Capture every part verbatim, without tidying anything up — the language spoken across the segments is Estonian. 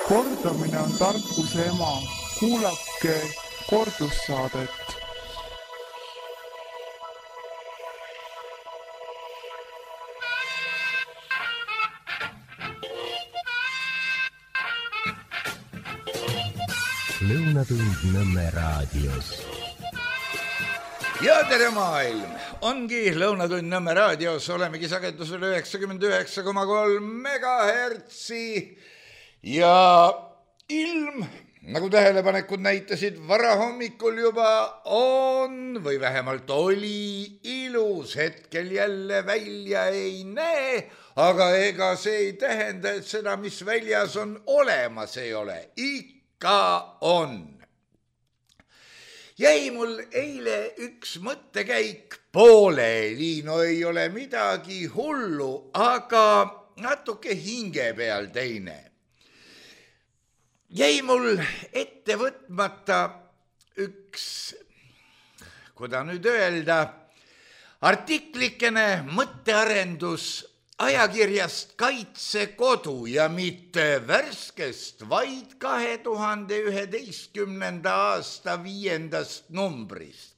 Kordamine on tarkuse ema. Kuulake kordussaadet. Lõunatund Nõmme raadios. Ja tere maailm! Ongi Lõunatund Nõmme raadios. Olemegi sagedusel üheksakümmend üheksa koma kolm megahertsi. Ja ilm, nagu tähelepanekud näitasid, varahommikul juba on või vähemalt oli ilus. Hetkel jälle välja ei näe, aga ega see ei tähenda, et seda, mis väljas on, olemas ei ole. Ikka on. Jäi mul eile üks mõttekäik pooleli, no ei ole midagi hullu, aga natuke hinge peal teine. Jäi mul ette võtmata üks, kuida nüüd öelda, artiklikene mõttearendus ajakirjast Kaitsekodu ja mitte värskest, vaid kahe tuhande üheteistkümnenda aasta viiendast numbrist.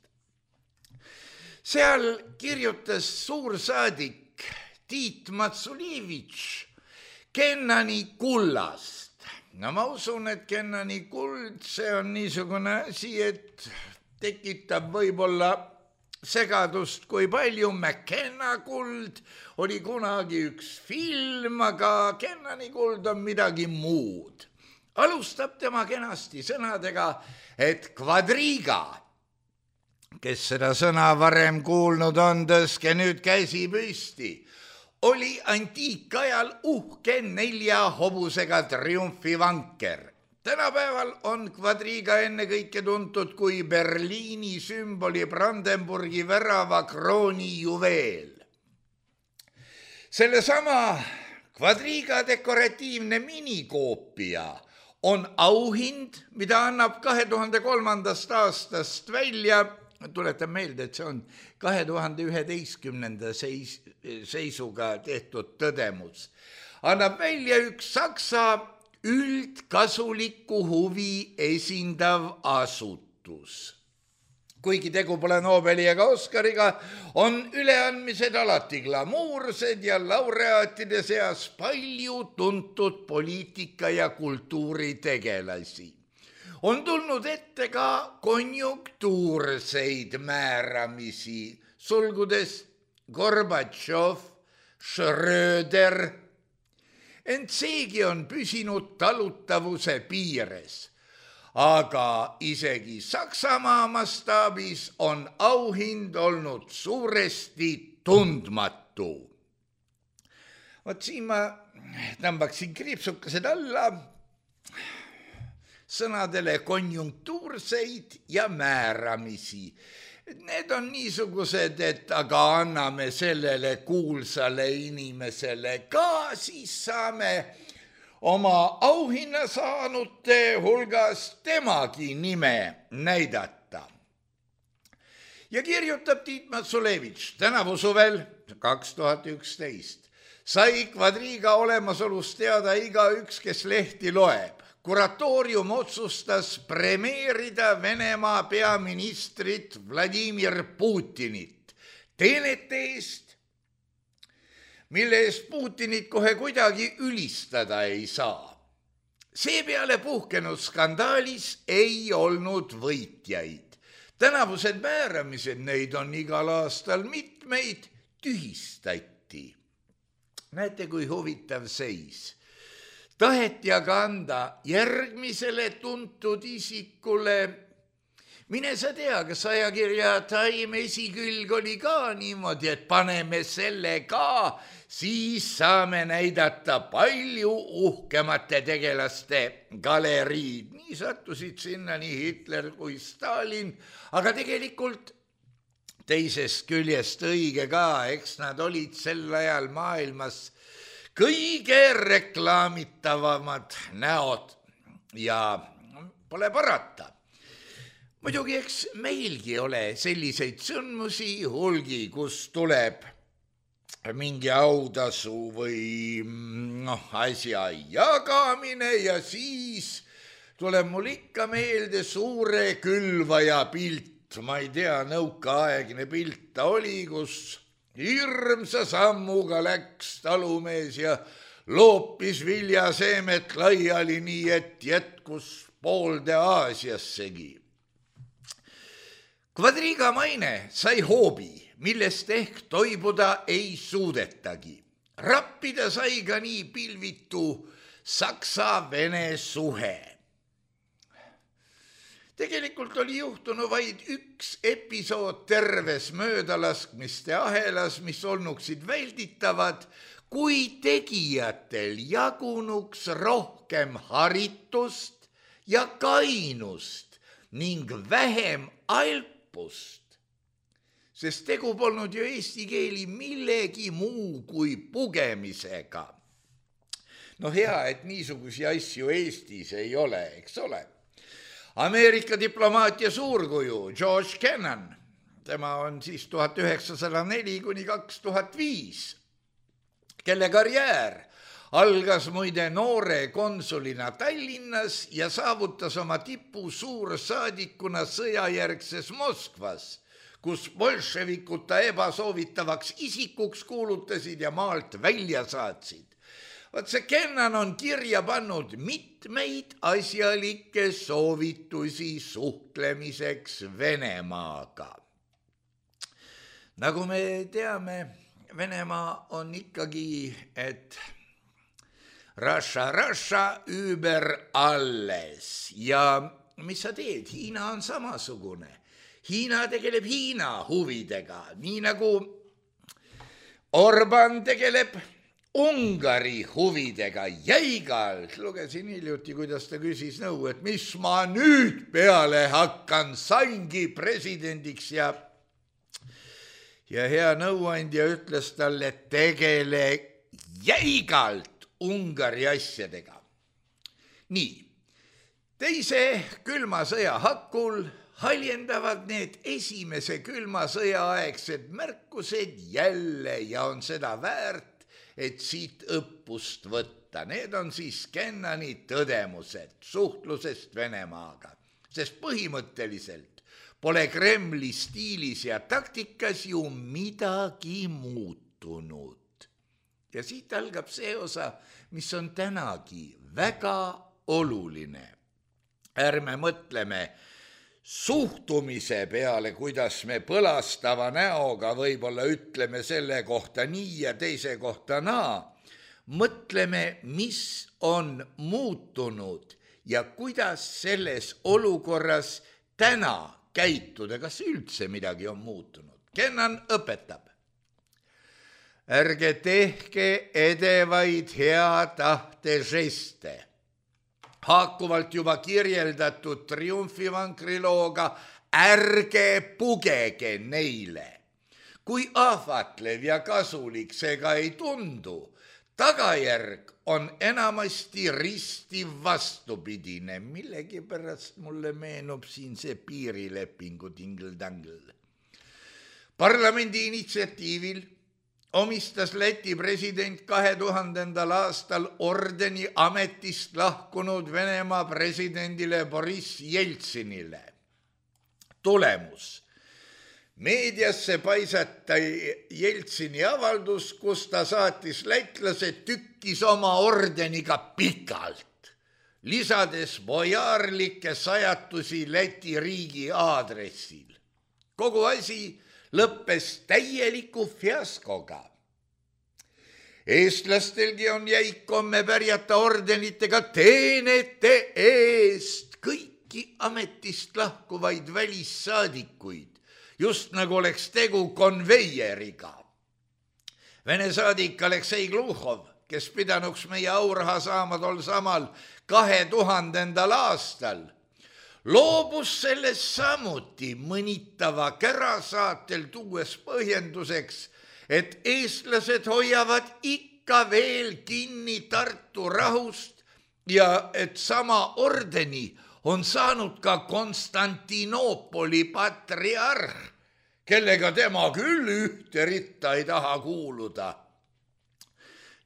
Seal kirjutas suursaadik Tiit Matsulivitš Kennani kullast. No ma usun, et Kennani kuld, see on niisugune asi, et tekitab võib-olla segadust, kui palju. McKenna kuld oli kunagi üks film, aga Kennani kuld on midagi muud. Alustab tema kenasti sõnadega, et kvadriiga, kes seda sõna varem kuulnud on, tõske nüüd käsi püsti, oli antiikajal uhke nelja hobusega triumfivanker. Tänapäeval on kvadriiga ennekõike tuntud kui Berliini sümboli Brandenburgi värava krooni juveel. Sellesama kvadriiga dekoratiivne minikoopia on auhind, mida annab kahe tuhande kolmandast aastast välja, tuletan meelde, et see on kahe tuhande üheteistkümnenda seis, seisuga tehtud tõdemus, annab välja üks Saksa üldkasulikku huvi esindav asutus. Kuigi tegu pole Nobeli ega Oscariga, on üleandmised alati glamuursed ja laureaatide seas palju tuntud poliitika- ja kultuuritegelasi. On tulnud ette ka konjunktuurseid määramisi, sulgudes Gorbatšov, Schröder. Ent seegi on püsinud talutavuse piires. Aga isegi Saksamaa mastaabis on auhind olnud suuresti tundmatu. Vot siin ma tõmbaksin kriipsukesed alla sõnadele konjunktuurseid ja määramisi. Need on niisugused, et aga anname sellele kuulsale inimesele ka, siis saame oma auhinna saanute hulgas temagi nime näidata. Ja kirjutab Tiit Matsulevitš tänavu suvel kaks tuhat üksteist. Sai kvadriiga olemasolust teada igaüks, kes lehti loeb. Kuratoorium otsustas premeerida Venemaa peaministrit Vladimir Putinit teenete eest, mille eest Putinit kohe kuidagi ülistada ei saa. Seepeale puhkenud skandaalis ei olnud võitjaid. Tänavused määramised, neid on igal aastal mitmeid, tühistati. Näete, kui huvitav seis. Taheti aga anda järgmisele tuntud isikule, mine sa tea, kas ajakirja Time esikülg oli ka niimoodi, et paneme selle ka, siis saame näidata palju uhkemate tegelaste galeriid. Nii sattusid sinna nii Hitler kui Stalin, aga tegelikult teisest küljest õige ka, eks nad olid sel ajal maailmas kõige reklaamitavamad näod ja pole parata. Muidugi, eks meilgi ole selliseid sündmusi hulgi, kus tuleb mingi autasu või noh, asja jagamine ja siis tuleb mul ikka meelde suure külvaja pilt. Ma ei tea, nõukaaegne pilt ta oli, kus hirmsa sammuga läks talumees ja loopis viljaseemet laiali nii, et jätkus poolde Aasiassegi. Kvadriga maine sai hoobi, millest ehk toibuda ei suudetagi. Rappida sai ka nii pilvitu Saksa-Vene suhe. Tegelikult oli juhtunu vaid üks episood terves möödalaskmiste ahelas, mis olnuksid välditavad, kui tegijatel jagunuks rohkem haritust ja kainust ning vähem alpust. Sest tegu polnud ju eesti keeli millegi muu kui pugemisega. No hea, et niisugusi asju Eestis ei ole, eks ole. Ameerika diplomaatia suurkuju George Kennan, tema on siis tuhat üheksasada neli kuni kaks tuhat viis, kelle karjäär algas muide noore konsulina Tallinnas ja saavutas oma tipu suursaadikuna sõjajärgses Moskvas, kus bolševikud ta ebasoovitavaks isikuks kuulutasid ja maalt välja saatsid. Vaat see Kennan on kirja pannud mitmeid asjalikke soovitusi suhtlemiseks Venemaaga. Nagu me teame, Venemaa on ikkagi, et Russia, Russia, über alles. Ja mis sa teed? Hiina on samasugune. Hiina tegeleb Hiina huvidega, nii nagu Orban tegeleb Ungari huvidega jäigalt. Lugesin hiljuti, kuidas ta küsis nõu, et mis ma nüüd peale hakkan, saingi presidendiks ja, ja hea nõuandja ütles talle, tegele jäigalt Ungari asjadega. Nii, teise külma sõja hakul haljendavad need esimese külma sõjaaegsed märkused jälle ja on seda väärt, et siit õppust võtta. Need on siis Kennani tõdemused suhtlusest Venemaaga, sest põhimõtteliselt pole Kremli stiilis ja taktikas ju midagi muutunud. Ja siit algab see osa, mis on tänagi väga oluline. Ärme mõtleme suhtumise peale, kuidas me põlastava näoga võib-olla ütleme selle kohta nii ja teise kohta naa. Mõtleme, mis on muutunud ja kuidas selles olukorras täna käituda, kas üldse midagi on muutunud. Kennan õpetab. Ärge tehke edevaid hea tahte žeste. Haakuvalt juba kirjeldatud triumfivankrilooga ärge pugege neile. Kui ahvatlev ja kasulik see ka ei tundu, tagajärg on enamasti ristiv vastupidine. Millegi pärast mulle meenub siin see piirilepingu tingle-tangle. Parlamendi initsiatiivil omistas Läti president kahe tuhandendal aastal ordeni ametist lahkunud Venemaa presidendile Boris Jeltsinile. Tulemus. Meediasse paisata Jeltsini avaldus, kus ta saatis lätlased tükkis oma ordeniga pikalt, lisades bojaarlikke sajatusi Läti riigi aadressil. Kogu asi lõppes täieliku fiaskoga. Eestlastelgi on jäik komme pärjata ordenitega teenete eest kõiki ametist lahkuvaid välissaadikuid, just nagu oleks tegu konveieriga. Vene saadik Aleksei Gluhov, kes pidanuks meie auraha saama tol samal kahe tuhandendal aastal, loobus sellest samuti mõnitava kärasaatel tuues põhjenduseks, et eestlased hoiavad ikka veel kinni Tartu rahust ja et sama ordeni on saanud ka Konstantinoopoli patriarh, kellega tema küll ühte ritta ei taha kuuluda.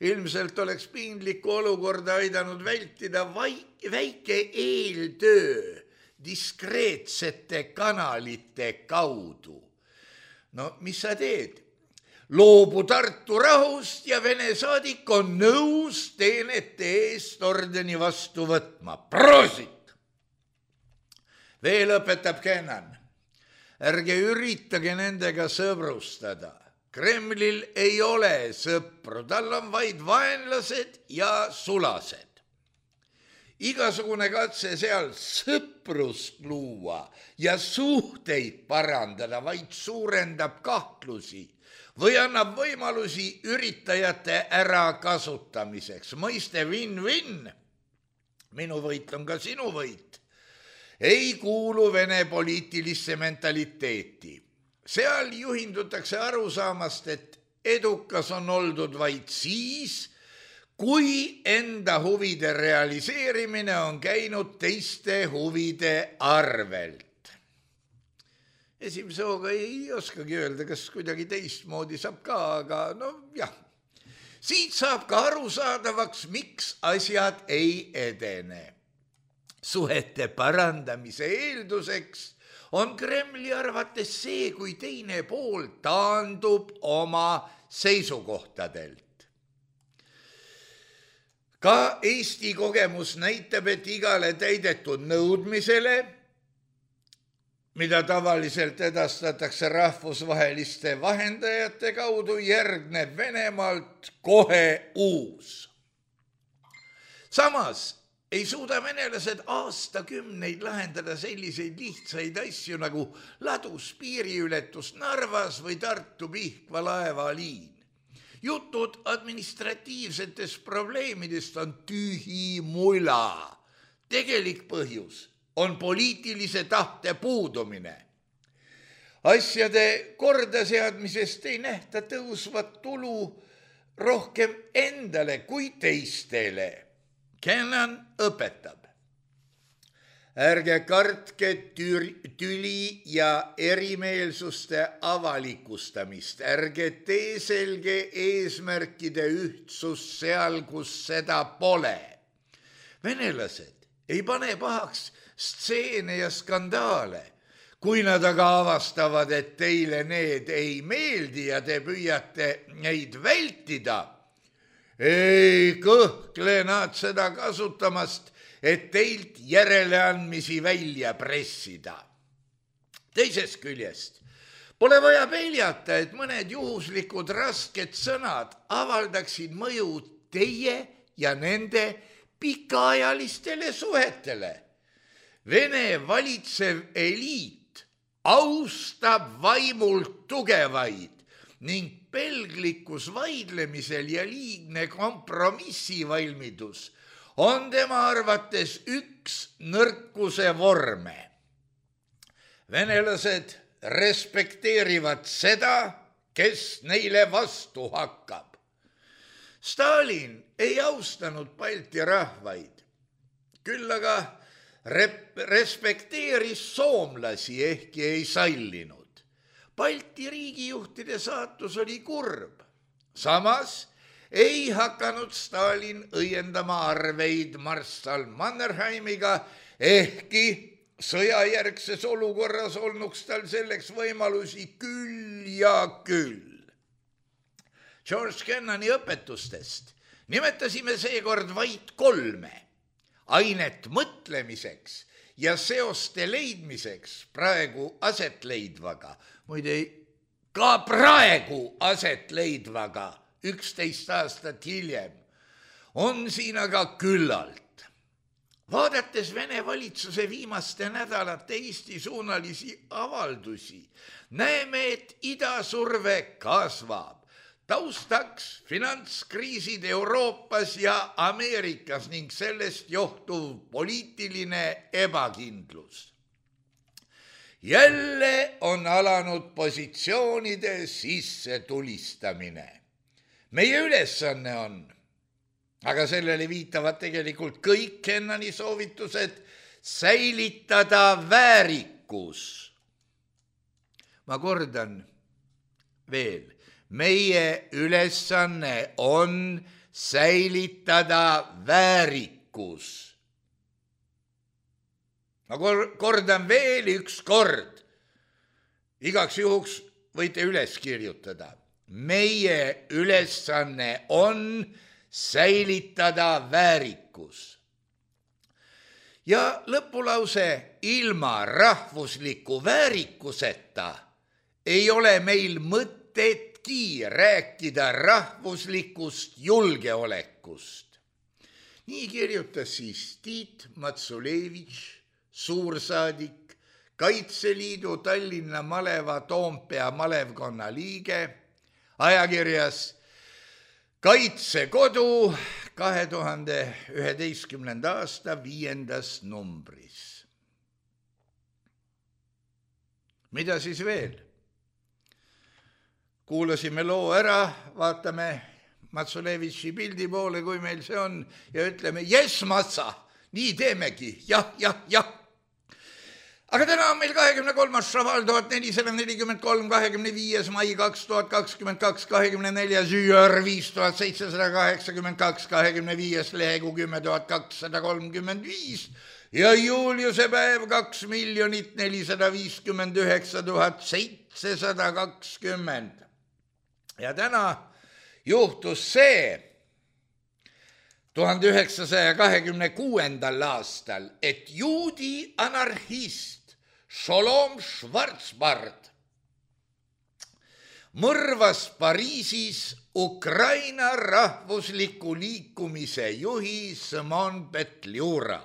ilmselt oleks piinlikku olukorda aidanud vältida vaik- väike eeltöö diskreetsete kanalite kaudu. No mis sa teed? Loobu Tartu rahust ja Vene saadik on nõus teenete eest ordeni vastu võtma. Prosit! Veel õpetab Kennan. Ärge üritage nendega sõbrustada. Kremlil ei ole sõpru, tal on vaid vaenlased ja sulased. Igasugune katse seal sõprust luua ja suhteid parandada vaid suurendab kahtlusi või annab võimalusi üritajate ärakasutamiseks. Mõiste win-win, minu võit on ka sinu võit, ei kuulu Vene poliitilisse mentaliteeti. Seal juhindutakse arusaamast, et edukas on oldud vaid siis, kui enda huvide realiseerimine on käinud teiste huvide arvelt. Esimese hooga ei oskagi öelda, kas kuidagi teistmoodi saab ka, aga no jah. Siit saab ka arusaadavaks, miks asjad ei edene. Suhete parandamise eelduseks on Kremli arvates see, kui teine pool taandub oma seisukohtadelt. Ka Eesti kogemus näitab, et igale täidetud nõudmisele, mida tavaliselt edastatakse rahvusvaheliste vahendajate kaudu, järgneb Venemaalt kohe uus. Samas ei suuda venelased aastakümneid lahendada selliseid lihtsaid asju nagu ladus piiriületus Narvas või Tartu-Pihkva laevaliin. Jutud administratiivsetest probleemidest on tühi mula. Tegelik põhjus on poliitilise tahte puudumine. Asjade kordaseadmisest ei nähta tõusvat tulu rohkem endale kui teistele. Kennan õpetab. Ärge kartke tüli ja erimeelsuste avalikustamist. Ärge teeselge eesmärkide ühtsust seal, kus seda pole. Venelased ei pane pahaks stseene ja skandaale, kui nad aga avastavad, et teile need ei meeldi ja te püüate neid vältida. Ei kõhkle nad seda kasutamast, et teilt järeleandmisi välja pressida. Teisest küljest pole vaja peljata, et mõned juhuslikud rasked sõnad avaldaksid mõju teie ja nende pikaajalistele suhetele. Vene valitsev eliit austab vaimult tugevaid ning pelglikus vaidlemisel ja liigne kompromissivalmidus on tema arvates üks nõrkuse vorme. Venelased respekteerivad seda, kes neile vastu hakkab. Stalin ei austanud Balti rahvaid, küll aga rep- respekteeris soomlasi, ehkki ei sallinud. Balti riigijuhtide saatus oli kurb. Samas ei hakanud Stalin õiendama arveid marssal Mannerheimiga, ehkki sõjajärgses olukorras olnuks tal selleks võimalusi küll ja küll. George Kennani õpetustest nimetasime seekord vaid kolme. Ainet mõtlemiseks ja seoste leidmiseks praegu aset leidvaga, muide ka praegu aset leidvaga, üksteist aastat hiljem, on siin aga küllalt. Vaadates Vene valitsuse viimaste nädalate Eesti suunalisi avaldusi, näeme, et idasurve kasvab. Taustaks finantskriisid Euroopas ja Ameerikas ning sellest johtuv poliitiline ebakindlus. Jälle on alanud positsioonide sisse tulistamine. Meie ülesanne on, aga sellele viitavad tegelikult kõik Kennani soovitused, säilitada väärikus. Ma kordan veel, meie ülesanne on säilitada väärikus. Ma kordan veel üks kord. Igaks juhuks võite üles kirjutada. Meie ülesanne on säilitada väärikus. Ja lõpulause ilma rahvusliku väärikuseta ei ole meil mõtetki rääkida rahvuslikust julgeolekust. Nii kirjutas siis Tiit Matsulevitš, suursaadik, Kaitseliidu Tallinna Maleva Toompea malevkonna liige, ajakirjas Kaitsekodu kahe tuhande üheteistkümnenda aasta viiendas numbris. Mida siis veel? Kuulasime loo ära, vaatame Matsulevitši pildi poole, kui meil see on, ja ütleme, jes, Matsa, nii teemegi, jah, jah, jah. Aga täna on meil kahekümne kolmas šaval tuhat nelisada nelikümmend kolm, kahekümne viies mai kaks tuhat kakskümmend kaks, kahekümne neljas jüür viis tuhat seitsesada kaheksakümmend kaks, kahekümne viies lehegu kümme tuhat kakssada kolmkümmend viis ja Juliuse päev kaks miljonit nelisada viiskümmend üheksa tuhat seitsesada kakskümmend. Ja täna juhtus see tuhande üheksasaja kahekümne kuuendal aastal, et juudi anarhist Sholom Schwarzbard mõrvas Pariisis Ukraina rahvusliku liikumise juhi Simon Petliura.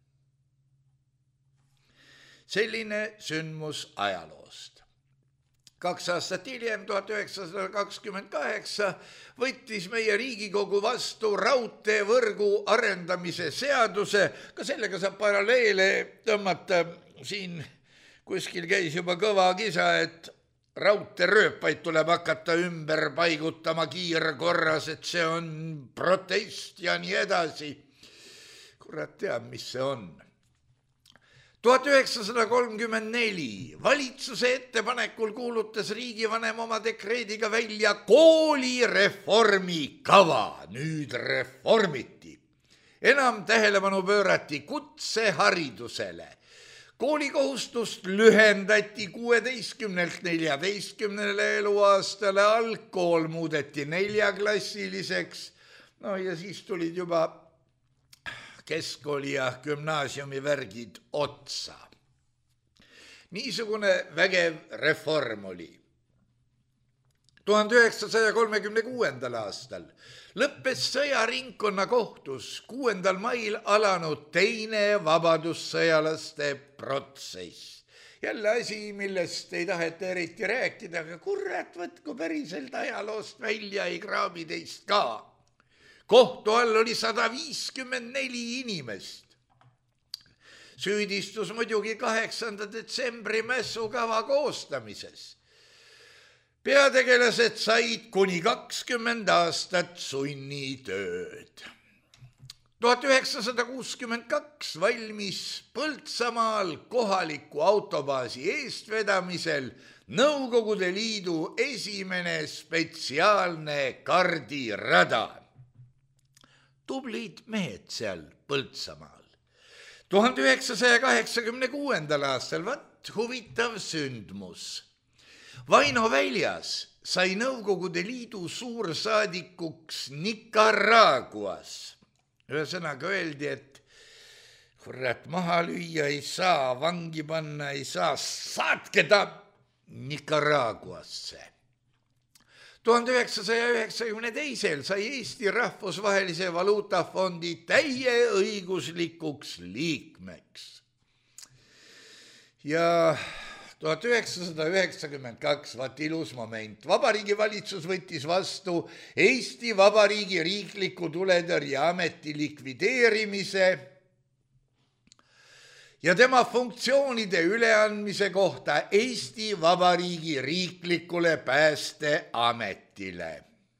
Selline sündmus ajaloost. Kaks aastat hiljem, tuhat üheksasada kakskümmend kaheksa, võttis meie Riigikogu vastu raudteevõrgu arendamise seaduse. Ka sellega saab paralleele tõmmata. Siin kuskil käis juba kõva kisa, et raudteerööpaid tuleb hakata ümber paigutama kiirkorras, et see on protest ja nii edasi. Kurat teab, mis see on. tuhat üheksasada kolmkümmend neli valitsuse ettepanekul kuulutas riigivanem oma dekreediga välja koolireformi kava. Nüüd reformiti. Enam tähelepanu pöörati kutseharidusele. Koolikohustust lühendati kuueteistkümnelt neljateistkümnele eluaastale, algkool muudeti neljaklassiliseks. No ja siis tulid juba keskkooli ja gümnaasiumi värgid otsa. Niisugune vägev reform oli. tuhande üheksasaja kolmekümne kuuendal aastal lõppes sõjaringkonna kohtus kuuendal mail alanud teine vabadussõjalaste protsess. Jälle asi, millest ei taheta eriti rääkida, aga kurat, võtku päriselt ajaloost välja, ei kraabi teist ka. Kohtu all oli sada viiskümmend neli inimest. Süüdistus muidugi kaheksanda detsembri mässukava koostamises. Peategelased said kuni kakskümmend aastat sunnitööd. tuhat üheksasada kuuskümmend kaks valmis Põltsamaal kohaliku autobaasi eestvedamisel Nõukogude Liidu esimene spetsiaalne kardirada. Tublid mehed seal Põltsamaal. tuhande üheksasaja kaheksakümne kuuendal aastal, vat huvitav sündmus. Vaino Väljas sai Nõukogude Liidu suursaadikuks Nicaraguas. Ühesõnaga öeldi, et kurat, maha lüüa ei saa, vangi panna ei saa, saatke ta Nicaraguasse. tuhande üheksasaja üheksakümne teisel sai Eesti Rahvusvahelise Valuutafondi täieõiguslikuks liikmeks. Ja tuhat üheksasada üheksakümmend kaks, vaat ilus moment. Vabariigi valitsus võttis vastu Eesti Vabariigi riikliku tuletõrjeameti likvideerimise ja tema funktsioonide üleandmise kohta Eesti Vabariigi riiklikule päästeametile.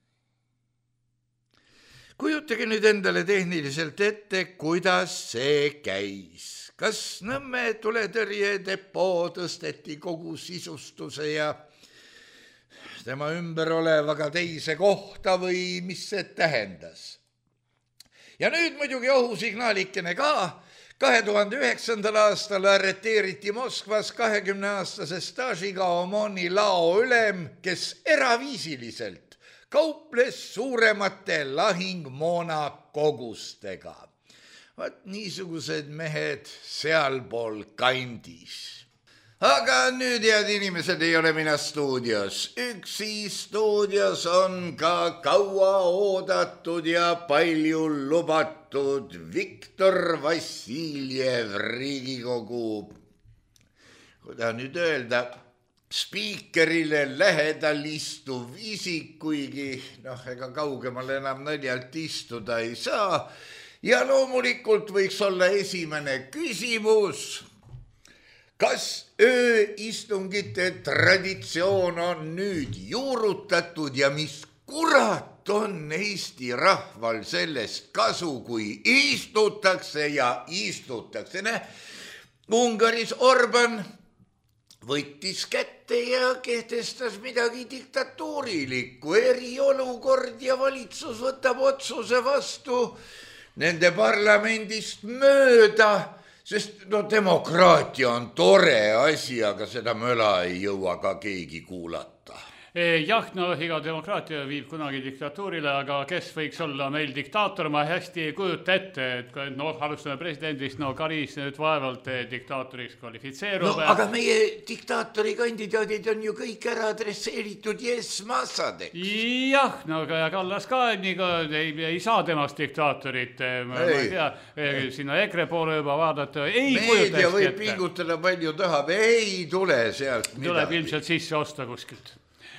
Kujutage nüüd endale tehniliselt ette, kuidas see käis. Kas Nõmme tuletõrje depoo tõsteti kogu sisustuse ja tema ümber olevaga teise kohta või mis see tähendas? ja nüüd muidugi ohusignaalikene ka. kahe tuhande üheksandal aastal arreteeriti Moskvas kahekümneaastase staažiga Omoni laoülem, kes eraviisiliselt kauples suuremate lahingmoona kogustega. Vaat niisugused mehed sealpool kandis. Aga nüüd, head inimesed, ei ole mina stuudios. Üksi stuudios on ka kaua oodatud ja palju lubatud Viktor Vassiljev, Riigikogu, kuidas nüüd öelda, spiikerile lähedal istuv isik, kuigi noh, ega kaugemal enam naljalt istuda ei saa. Ja loomulikult võiks olla esimene küsimus. Kas ööistungite traditsioon on nüüd juurutatud ja mis kurat on Eesti rahval sellest kasu, kui istutakse ja istutakse? Ungaris Orban võttis kätte ja kehtestas midagi diktatuurilikku, eriolukord ja valitsus võtab otsuse vastu nende parlamendist mööda. Sest no demokraatia on tore asi, aga seda möla ei jõua ka keegi kuulata. Jah, no iga demokraatia viib kunagi diktatuurile, aga kes võiks olla meil diktaator, ma hästi kujuta ette, et no, alustame presidendist, no Karis nüüd vaevalt diktaatoriks kvalifitseerub. No aga meie diktaatori kandidaadid on ju kõik ära adresseeritud yes massadeks. Jah, no ja Kallas ka nii ei, ei saa temast diktaatorit, ma ei tea, sinna EKRE poole juba vaadata. Ei meedia võib pingutada palju tahab, ei tule sealt midagi. Tuleb ilmselt sisse osta kuskilt.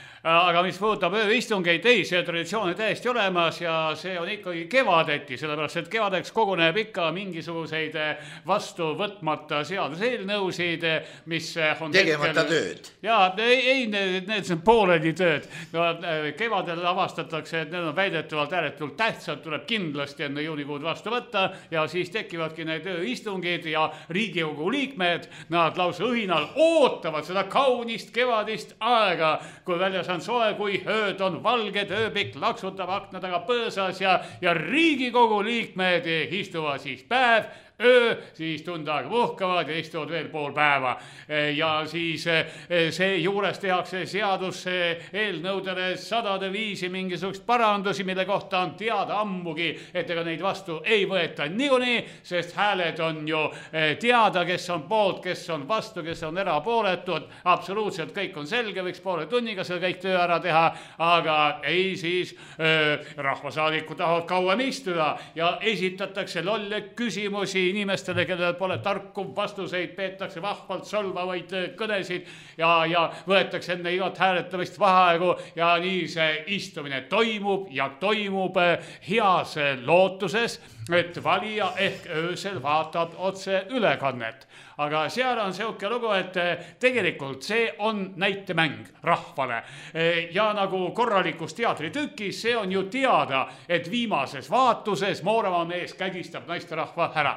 Aga mis puudutab ööistungeid, ei, see traditsioon on täiesti olemas ja see on ikkagi kevadeti, sellepärast et kevadeks koguneb ikka mingisuguseid vastu võtmata seaduseelnõusid, mis on tegemata hetkel... tööd. Jaa, ei, ei, need, need on pooledi tööd. No, kevadel avastatakse, et need on väidetavalt ääretult tähtsad, tuleb kindlasti enne juunikuud vastu võtta ja siis tekivadki need ööistungid ja Riigikogu liikmed, nad lausa õhinal ootavad seda kaunist kevadist aega, kui väljas on soe, kui ööd on valged, ööpikk laksutab akna taga põõsas ja, ja Riigikogu liikmed istuvad siis päev, öö, siis tund aega puhkavad ja istuvad veel pool päeva. Ja siis see juures tehakse seaduse eelnõudele sadade viisi mingisugust parandusi, mille kohta on teada ammugi, et ega neid vastu ei võeta niikuinii, sest hääled on ju teada, kes on poolt, kes on vastu, kes on erapooletud. Absoluutselt kõik on selge, võiks poole tunniga selle kõik töö ära teha, aga ei siis öö, rahvasaadikud tahavad kauem istuda ja esitatakse lolle küsimusi inimestele, kellel pole tarku vastuseid, peetakse vahvalt solvavaid kõnesid ja, ja võetakse enne igat hääletamist vaheaegu ja nii see istumine toimub ja toimub heas lootuses, et valija ehk öösel vaatab otse ülekannet. Aga seal on seoke lugu, et tegelikult see on näitemäng rahvale. Ja nagu korralikus teatritükis, see on ju teada, et viimases vaatuses Mooramaa mees kägistab naisterahva ära.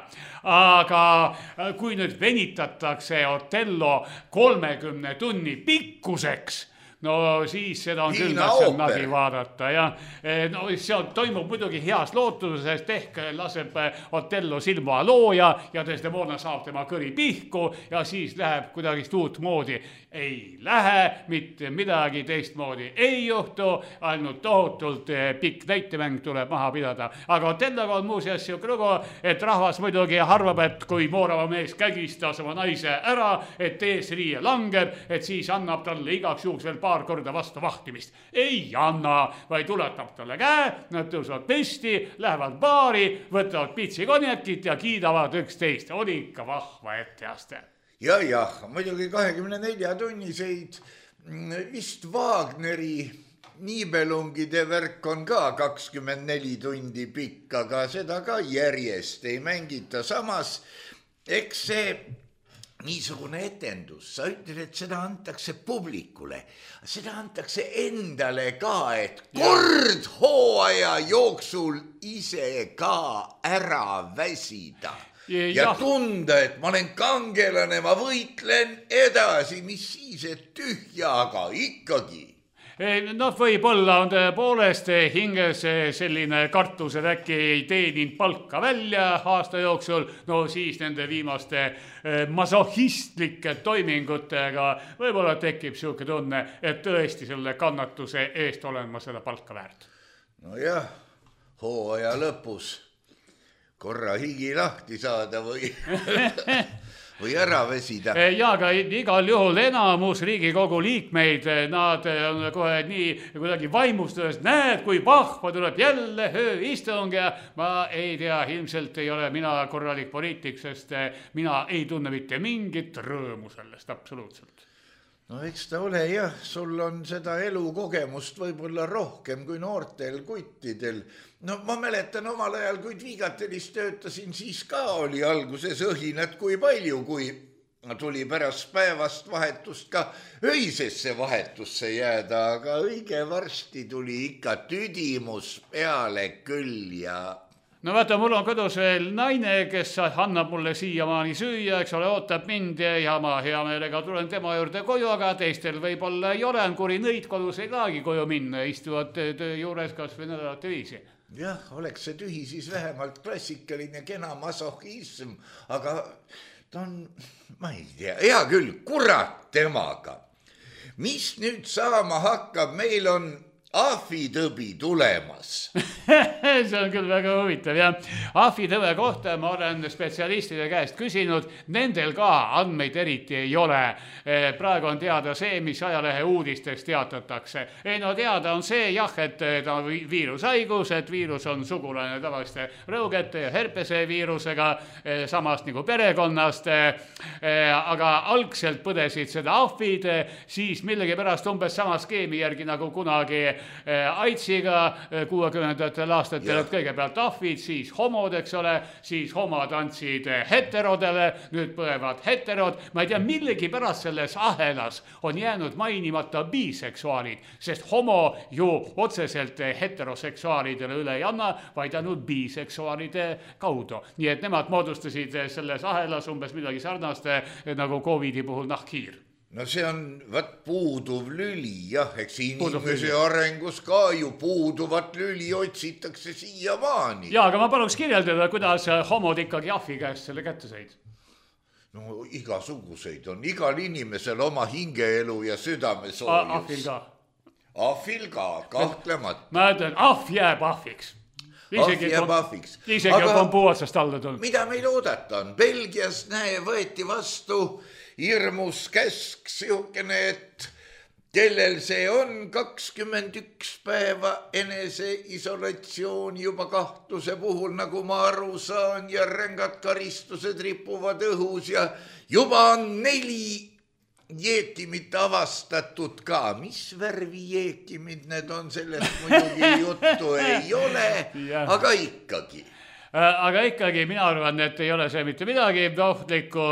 Aga kui nüüd venitatakse Otello kolmekümne tunni pikkuseks, no siis seda on küll tähtsam nadi vaadata ja no see toimub muidugi heas lootuses, ehk laseb Otello silma looja ja Desdemona saab tema kõri pihku ja siis läheb kuidagi uut moodi. Ei lähe, mitte midagi teistmoodi ei juhtu, ainult tohutult pikk näitemäng tuleb maha pidada. Aga Otelloga on muuseas siuke lugu, et rahvas muidugi arvab, et kui Mooramaa mees kägistas oma naise ära, et eesriie langeb, et siis annab talle igaks juhuks veel paar korda vastu vahtimist. Ei anna, vaid ulatab talle käe, nad tõusevad püsti, lähevad baari, võtavad pitsi konjakit ja kiidavad üksteist. Oli ikka vahva etteaste. Ja, jah, muidugi kahekümne nelja tunniseid vist Wagneri Niibelungide värk on ka kakskümmend neli tundi pikk, aga seda ka järjest ei mängita. Samas, eks see niisugune etendus, sa ütled, et seda antakse publikule, seda antakse endale ka, et kord hooaja jooksul ise ka ära väsida. Ja, ja tunda, et ma olen kangelane, ma võitlen edasi, mis siis, et tühja, aga ikkagi. noh, võib-olla on tõepoolest hinges selline kartus, et äkki ei teeninud palka välja aasta jooksul, no siis nende viimaste masohistlike toimingutega võib-olla tekib siuke tunne, et tõesti selle kannatuse eest olen ma seda palka väärt. No jah, hooaja lõpus korra higi lahti saada või... või ära vesida. Ja aga igal juhul enamus Riigikogu liikmeid, nad on kohe nii kuidagi vaimustuses, näed, kui vahva tuleb jälle ööistung ja ma ei tea, ilmselt ei ole mina korralik poliitik, sest mina ei tunne mitte mingit rõõmu sellest absoluutselt. No eks ta ole jah, sul on seda elukogemust võib-olla rohkem kui noortel kuttidel. No ma mäletan omal ajal, kui Viigatelis töötasin, siis ka oli alguses õhinat kui palju, kui tuli pärast päevast vahetust ka öisesse vahetusse jääda, aga õige varsti tuli ikka tüdimus peale küll ja... No vaata, mul on kodus veel naine, kes annab mulle siiamaani süüa, eks ole, ootab mind ja ma hea meelega tulen tema juurde koju, aga teistel võib-olla ei ole, kuri nõid kodus ei taagi koju minna, istuvad töö juures kas või nädalate viisi. Jah, oleks see tühi siis vähemalt klassikaline kena masohism, aga ta on, ma ei tea, hea küll, kurat temaga. Mis nüüd saama hakkab, meil on ahvitõbi tulemas. See on küll väga huvitav, jah. Ahvitõve kohta ma olen spetsialistide käest küsinud, nendel ka andmeid eriti ei ole. Praegu on teada see, mis ajalehe uudisteks teatatakse. Ei no teada on see, jah, et ta on viirushaigus, et viirus on sugulane tavaliste rõugete ja herpese viirusega samast nagu perekonnast, aga algselt põdesid seda ahvid, siis millegi pärast umbes sama skeemi järgi nagu kunagi AIDSiga kuuekümnendatel aastatel, et kõigepealt ahvid, siis homod, eks ole, siis homod andsid heterodele, nüüd põevad heterod. Ma ei tea, millegi pärast selles ahelas on jäänud mainimata biseksuaalid, sest homo ju otseselt heteroseksuaalidele üle ei anna, vaid ainult biseksuaalide kaudu. Nii et nemad moodustasid selles ahelas umbes midagi sarnast nagu Covidi puhul nahkhiir. No see on vat puuduv lüli, jah, eks inimese arengus ka ju puuduvat lüli otsitakse siia maani. Ja, aga ma paluks kirjeldada, kuidas homod ikkagi ahvi käest selle kätte said. No igasuguseid on, igal inimesel oma hingeelu ja südamesoojus. Ahvil ka. Ahvil ka, kahtlemat. Ma ütlen, ahv jääb ahviks. Ahv jääb ahviks. Isegi aga on puu otsast alla tulnud. Mida meil oodata on? Belgias näe võeti vastu hirmus käsk siukene, et kellel see on kakskümmend üks päeva enese isolatsioon juba kahtluse puhul, nagu ma aru saan, ja rängad karistused ripuvad õhus ja juba on neli jeetimit avastatud ka. Mis värvi jeetimid need on, sellest muidugi juttu ei ole, aga ikkagi. Aga ikkagi mina arvan, et ei ole see mitte midagi ohtlikku,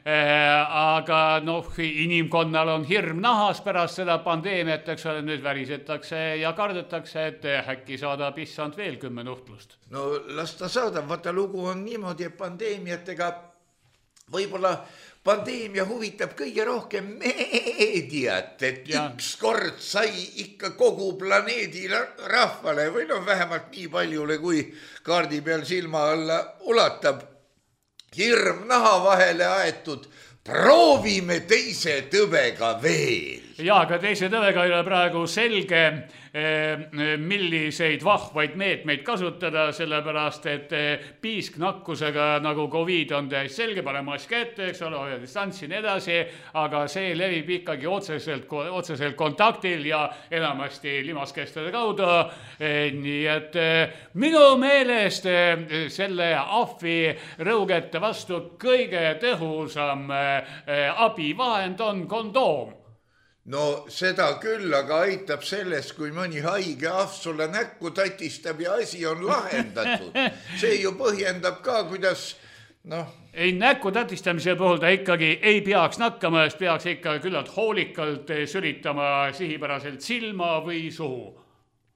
aga noh, inimkonnal on hirm nahas pärast seda pandeemiat, eks ole, nüüd värisetakse ja kardetakse, et äkki saadab issand veel kümme nuhtlust. No las ta saadab, vaata lugu on niimoodi, et pandeemiatega võib-olla pandeemia huvitab kõige rohkem meediat, et ja. Üks kord sai ikka kogu planeedi rahvale või no vähemalt nii paljule, kui kaardi peal silma alla ulatab, hirm naha vahele aetud. Proovime teise tõvega veel. Ja, aga teise tõvega ei ole praegu selge, milliseid vahvaid meetmeid kasutada, sellepärast, et piisknakkusega nagu Covid on täis selge, pane mask ette, eks ole, hoia distantsi nii edasi, aga see levib ikkagi otseselt, otseselt kontaktil ja enamasti limaskestade kaudu. Nii et minu meelest selle ahvi rõugete vastu kõige tõhusam abivahend on kondoom. No seda küll, aga aitab sellest, kui mõni haige ahv sulle näkku tatistab ja asi on lahendatud. See ju põhjendab ka, kuidas, noh... Ei, näkku tatistamise puhul ta ikkagi ei peaks nakkama, sest peaks ikka küllalt hoolikalt sülitama sihipäraselt silma või suhu.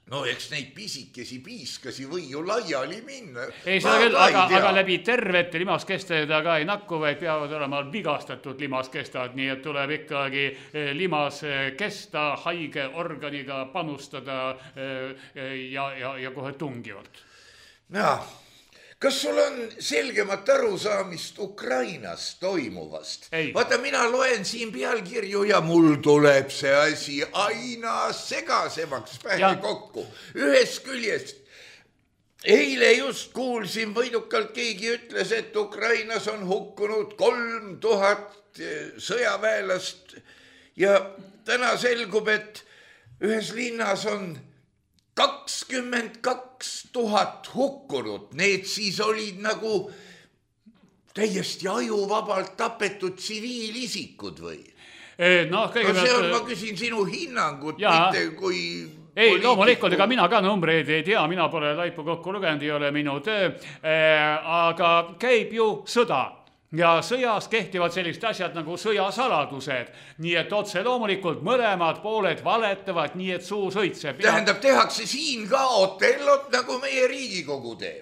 no eks neid pisikesi piiskasi või ju laiali minna. Ei, seda küll, aga, aga läbi tervete limaskestada ka ei nakku, vaid peavad olema vigastatud limaskestad, nii et tuleb ikkagi limaskesta haige organiga panustada ja, ja, ja kohe tungivalt. Jaa, kas sul on selgemat arusaamist Ukrainas toimuvast? Ei. Vaata, mina loen siin pealkirju ja mul tuleb see asi aina segasemaks pähe kokku. Ühest küljest, eile just kuulsin võidukalt, keegi ütles, et Ukrainas on hukkunud kolm tuhat sõjaväelast ja täna selgub, et ühes linnas on kakskümmend kaks tuhat hukkunud, need siis olid nagu täiesti ajuvabalt tapetud tsiviilisikud või? No, kõigepealt... no see on, ma küsin sinu hinnangut, ja. Mitte kui... Ei, loomulikult, ega mina ka numbreid ei tea, mina pole laipu kokku lugenud, ei ole minu töö, aga käib ju sõda. Ja sõjas kehtivad sellised asjad nagu sõjasaladused, nii et otse loomulikult mõlemad pooled valetavad, nii et suu sõitseb. Tähendab, tehakse siin ka Otellot, nagu meie Riigikogu teeb.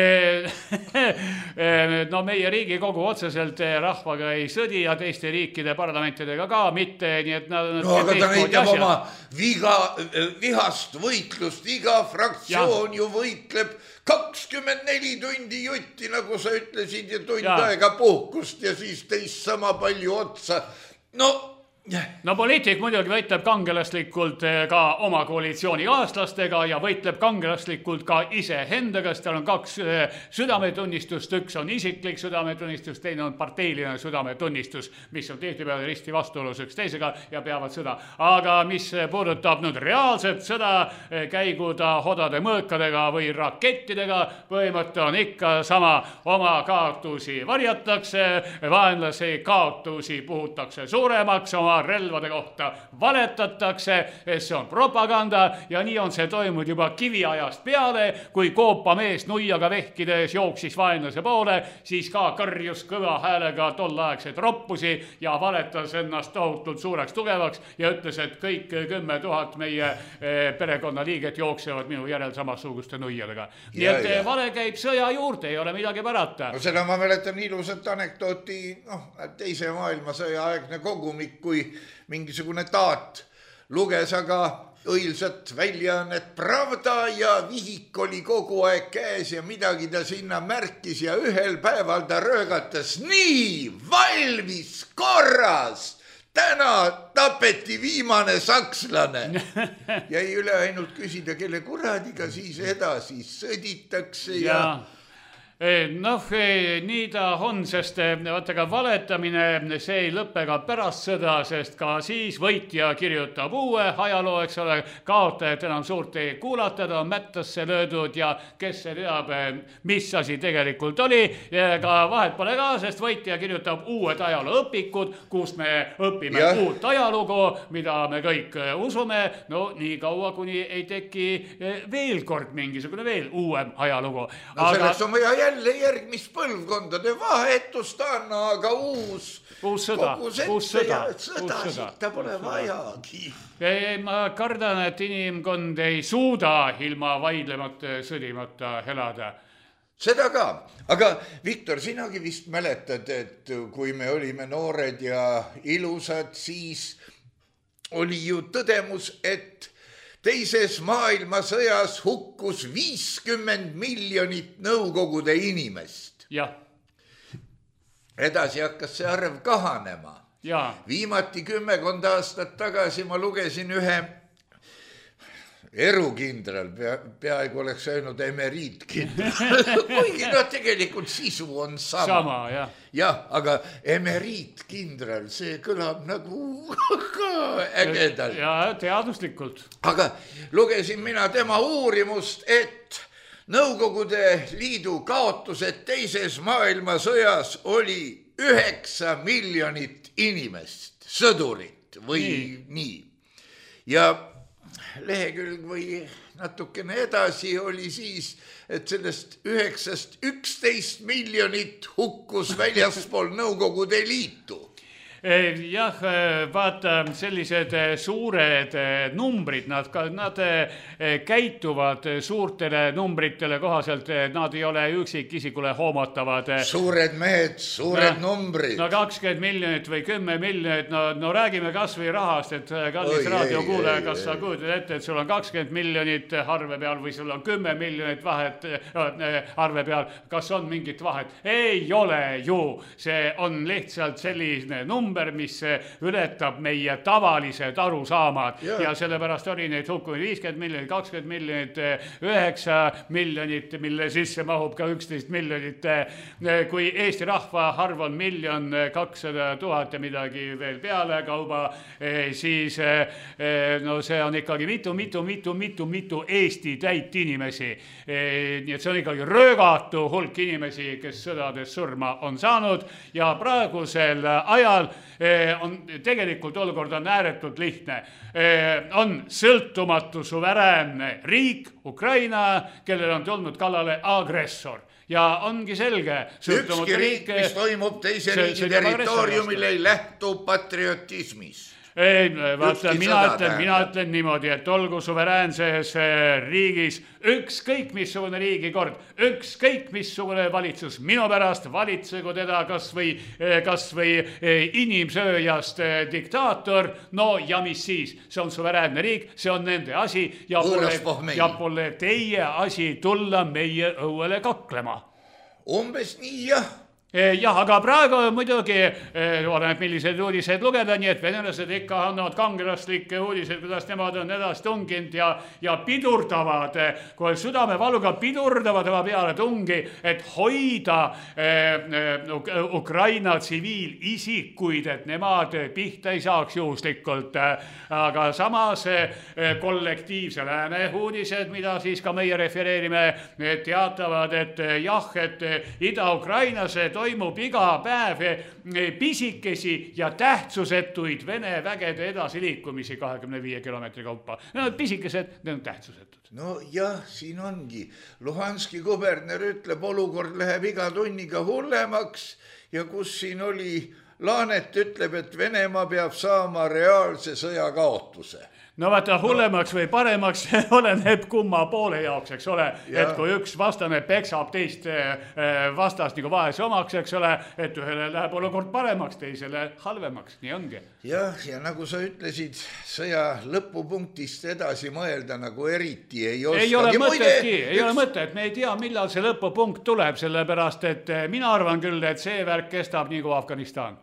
No meie Riigikogu otseselt rahvaga ei sõdi ja teiste riikide parlamentidega ka mitte, nii et nad... No aga ta näitab oma viga, vihast võitlust, iga fraktsioon ja. Ju võitleb kakskümmend neli tundi jutti, nagu sa ütlesid, ja tund ja. Aega puhkust ja siis teist sama palju otsa. No... No poliitik muidugi võitleb kangelaslikult ka oma koalitsioonikaaslastega ja võitleb kangelaslikult ka ise endaga, sest tal on kaks südametunnistust, üks on isiklik südametunnistus, teine on parteiline südametunnistus, mis on tihtipeale risti vastuolus üks teisega ja peavad sõda. Aga mis puudutab nüüd reaalset sõda, käiguda hodade mõõkadega või rakettidega, põhimõte on ikka sama, oma kaotusi varjatakse, vaenlase kaotusi puhutakse suuremaks, oma relvade kohta valetatakse, see on propaganda ja nii on see toimunud juba kiviajast peale, kui koopamees nuiaga vehkides jooksis vaenlase poole, siis ka karjus kõva häälega tollaegseid roppusi ja valetas ennast tohutult suureks tugevaks ja ütles, et kõik kümme tuhat meie perekonnaliiget jooksevad minu järel samasuguste nuiadega. Nii ja, et ja. Vale käib sõja juurde, ei ole midagi parata. No seda ma mäletan ilusat anekdooti, noh, teise maailmasõja aegne kogumik, kui mingisugune taat luges aga õilsat väljaannet Pravda ja vihik oli kogu aeg käes ja midagi ta sinna märkis ja ühel päeval ta röögatas nii valmis korras. Täna tapeti viimane sakslane. Jäi üle ainult küsida, kelle kuradiga siis edasi sõditakse ja... ja... Noh, nii ta on, sest vaata ka valetamine, see ei lõppe ka pärast sõda, sest ka siis võitja kirjutab uue ajaloo, eks ole, kaotajat enam suurt ei kuulata, ta on mättasse löödud ja kes see teab, mis asi tegelikult oli. Ja ka vahet pole ka, sest võitja kirjutab uued ajalooõpikud, kus me õpime ja. Uut ajalugu, mida me kõik usume, no nii kaua, kuni ei teki veel kord mingisugune veel uuem ajalugu. No aga... selleks on vaja jälle järgmist põlvkondade vahetust anna, aga uus, uus sõda, uus sõda, sõda, sõda. Ta pole vajagi. Ma kardan, et inimkond ei suuda ilma vaidlemata sõdimata elada. Seda ka, aga Viktor, sinagi vist mäletad, et kui me olime noored ja ilusad, siis oli ju tõdemus, et teises maailmasõjas hukkus viiskümmend miljonit Nõukogude inimest. Ja. Edasi hakkas see arv kahanema. Ja. Viimati kümmekond aastat tagasi ma lugesin ühe erukindral, pea, peaaegu oleks öelnud emeriitkindral. Kuigi no tegelikult sisu on sama. Sama, jah. Jah, aga emeriitkindral, see kõlab nagu ägedal. Ja teaduslikult. Aga lugesin mina tema uurimust, et Nõukogude Liidu kaotused teises maailmasõjas oli üheksa miljonit inimest, sõdurit või nii. nii. Ja lehekülg või natukene edasi oli siis, et sellest üheksast üksteist miljonit hukkus väljaspool Nõukogude Liitu. jah, vaata, sellised suured numbrid, nad, nad käituvad suurtele numbritele kohaselt, nad ei ole üksikisikule hoomatavad. Suured mehed, suured no, numbrid. No kakskümmend miljonit või kümme miljonit, no, no räägime kas või rahast, et kallis raadiokuulaja, kas sa kujutad ette, et sul on kakskümmend miljonit arve peal või sul on kümme miljonit vahet arve peal, kas on mingit vahet? Ei ole ju, see on lihtsalt selline number, mis ületab meie tavalised arusaamad ja, ja sellepärast oli neid hukkunud viiskümmend miljonit, kakskümmend miljonit, üheksa miljonit, mille sisse mahub ka üksteist miljonit. Kui Eesti rahvaarv on miljon kakssada tuhat ja midagi veel peale kauba, siis no see on ikkagi mitu, mitu, mitu, mitu, mitu Eesti täit inimesi. Nii et see on ikkagi röögatu hulk inimesi, kes sõdades surma on saanud ja praegusel ajal on tegelikult olukord on ääretult lihtne. On sõltumatu suveräänne riik Ukraina, kellel on tulnud kallale agressor. Ja ongi selge. Ükski riik, mis toimub teise riigi territooriumil, ei lähtu patriotismis. Ei, vaata, mina ütlen, mina ütlen niimoodi, et olgu suveräänses riigis ükskõik missugune riigikord, ükskõik missugune valitsus, minu pärast valitsegu teda kas või, kas või inimsööjast diktaator, no ja mis siis, see on suveräänne riik, see on nende asi ja pole, ja pole teie asi tulla meie õuele kaklema. Umbes nii jah. Jah, aga praegu muidugi oleneb millised uudised lugeda, nii et venelased ikka annavad kangelastlikke uudised, kuidas nemad on edasi tunginud ja, ja pidurdavad, kui südamevaluga pidurdavad oma peale tungi, et hoida eh, Ukraina tsiviilisikuid, et nemad pihta ei saaks juhuslikult. Aga samas eh, kollektiivse lääne uudised, mida siis ka meie refereerime, teatavad, et jah, et Ida-Ukrainas toimub iga päev pisikesi ja tähtsusetuid Vene vägede edasiliikumisi kahekümne viie kilomeetri kaupa. Need pisikesed, need on tähtsusetud. No jah, siin ongi. Luhanski kuberner ütleb, olukord läheb iga tunniga hullemaks ja kus siin oli Laanet ütleb, et Venemaa peab saama reaalse sõja kaotuse. No vaata, hullemaks või paremaks oleneb kumma poole jaoks, eks ole, ja. Et kui üks vastane peksab teist vastast nagu vaese omaks, eks ole, et ühele läheb olukord paremaks, teisele halvemaks, nii ongi. Jah, ja nagu sa ütlesid, sõja lõpupunktist edasi mõelda nagu eriti ei oska. Ei ole mõtetki, ei ole mõtet, me ei tea, millal see lõpupunkt tuleb, sellepärast, et mina arvan küll, et see värk kestab nagu Afganistan.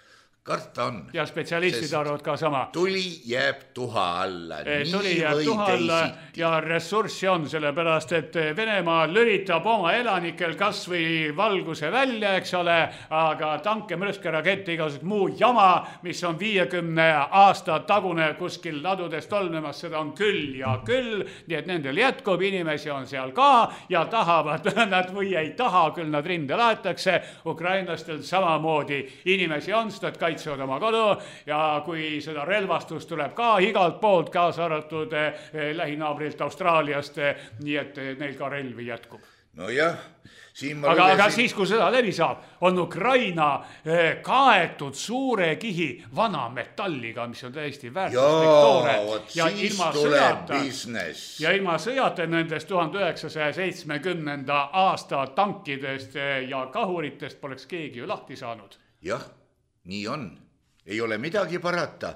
Karta on. Ja spetsialistid arvavad ka sama. Tuli jääb tuha alla. Tuli jääb tuha alla ja ressurssi on, sellepärast, et Venemaa lülitab oma elanikel kas või valguse välja, eks ole, aga tanke, mõrske, rakette, igasugust muu jama, mis on viiekümne aasta tagune kuskil ladudes tolmemas, seda on küll ja küll, nii et nendel jätkub, inimesi on seal ka ja tahavad nad või ei taha, küll nad rinde laetakse, ukrainlastel samamoodi inimesi on, seda kaitsevad oma kodu ja kui seda relvastust tuleb ka igalt poolt, kaasa arvatud eh, lähinaabrilt Austraaliast, eh, nii et eh, neil ka relvi jätkub. No jah, siin ma aga, lugesin... aga siis, kui seda läbi saab, on Ukraina eh, kaetud suure kihi vana metalliga, mis on täiesti väärtuslik toore. Ja ilma sõjata, ja ilma sõjata nendest tuhande üheksasaja seitsmekümnenda aasta tankidest ja kahuritest poleks keegi ju lahti saanud. Jah. Nii on, ei ole midagi parata.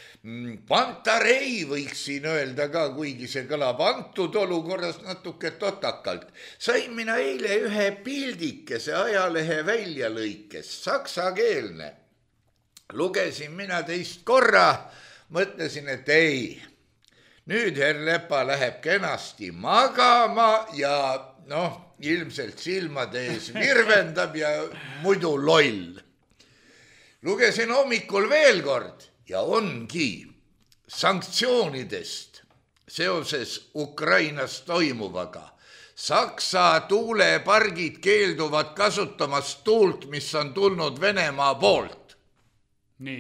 Pantarei võiks siin öelda ka, kuigi see kõlab antud olukorras natuke totakalt. Sain mina eile ühe pildikese ajalehe väljalõikes, saksakeelne. Lugesin mina teist korra, mõtlesin, et ei. Nüüd Herr Lepa läheb kenasti magama ja noh, ilmselt silmade ees virvendab ja muidu loll. Lugesin hommikul veel kord ja ongi sanktsioonidest seoses Ukrainas toimuvaga. Saksa tuulepargid keelduvad kasutamast tuult, mis on tulnud Venemaa poolt. Nii.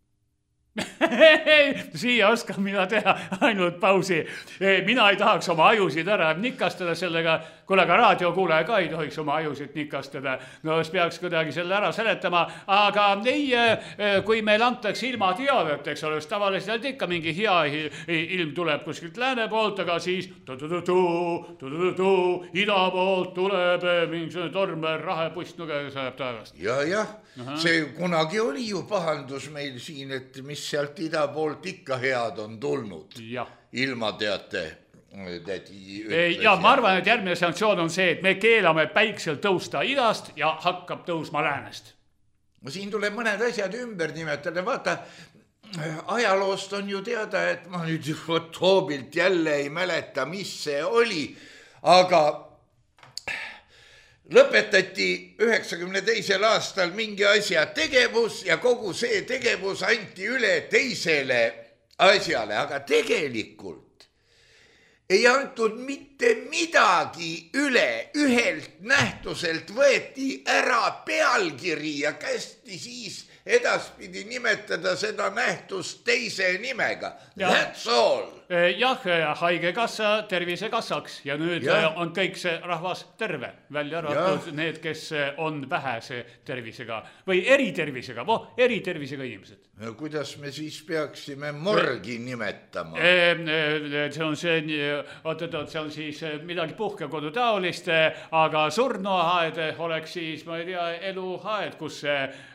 Siia oskan mina teha ainult pausi. Mina ei tahaks oma ajusid ära nikastada sellega, kuule, aga raadiokuulaja ka ei tohiks oma ajusid nikastada. No siis peaks kuidagi selle ära seletama, aga ei, kui meil antakse ilma teadet, eks ole, tavaliselt ikka mingi hea ilm tuleb kuskilt lääne poolt, aga siis tu-tu-tu-tu, tu-tu-tu, ida poolt tuleb mingisugune torm, rahepustnuga sajab taevast. Ja, jah, Aha. see kunagi oli ju pahandus meil siin, et mis sealt ida poolt ikka head on tulnud. Ja. Ilma teate. Ja ma arvan, et järgmine sanktsioon on see, et me keelame päiksel tõusta idast ja hakkab tõusma läänest. Siin tuleb mõned asjad ümber nimetada. Vaata, ajaloost on ju teada, et ma nüüd hoobilt jälle ei mäleta, mis see oli, aga lõpetati üheksakümne teisel aastal mingi asja tegevus ja kogu see tegevus anti üle teisele asjale, aga tegelikult ei antud mitte midagi üle, ühelt nähtuselt võeti ära pealkiri ja kästi siis edaspidi nimetada seda nähtust teise nimega. That's all. Jah, haigekassa tervisekassaks ja nüüd ja. on kõik see rahvas terve, välja arvatud ja. need, kes on vähese tervisega või eritervisega, voh, eritervisega inimesed. No, kuidas me siis peaksime morgi nimetama? See on see, oot-oot, see on siis midagi puhkekodu taolist, aga surnuaed oleks siis, ma ei tea, eluaed, kus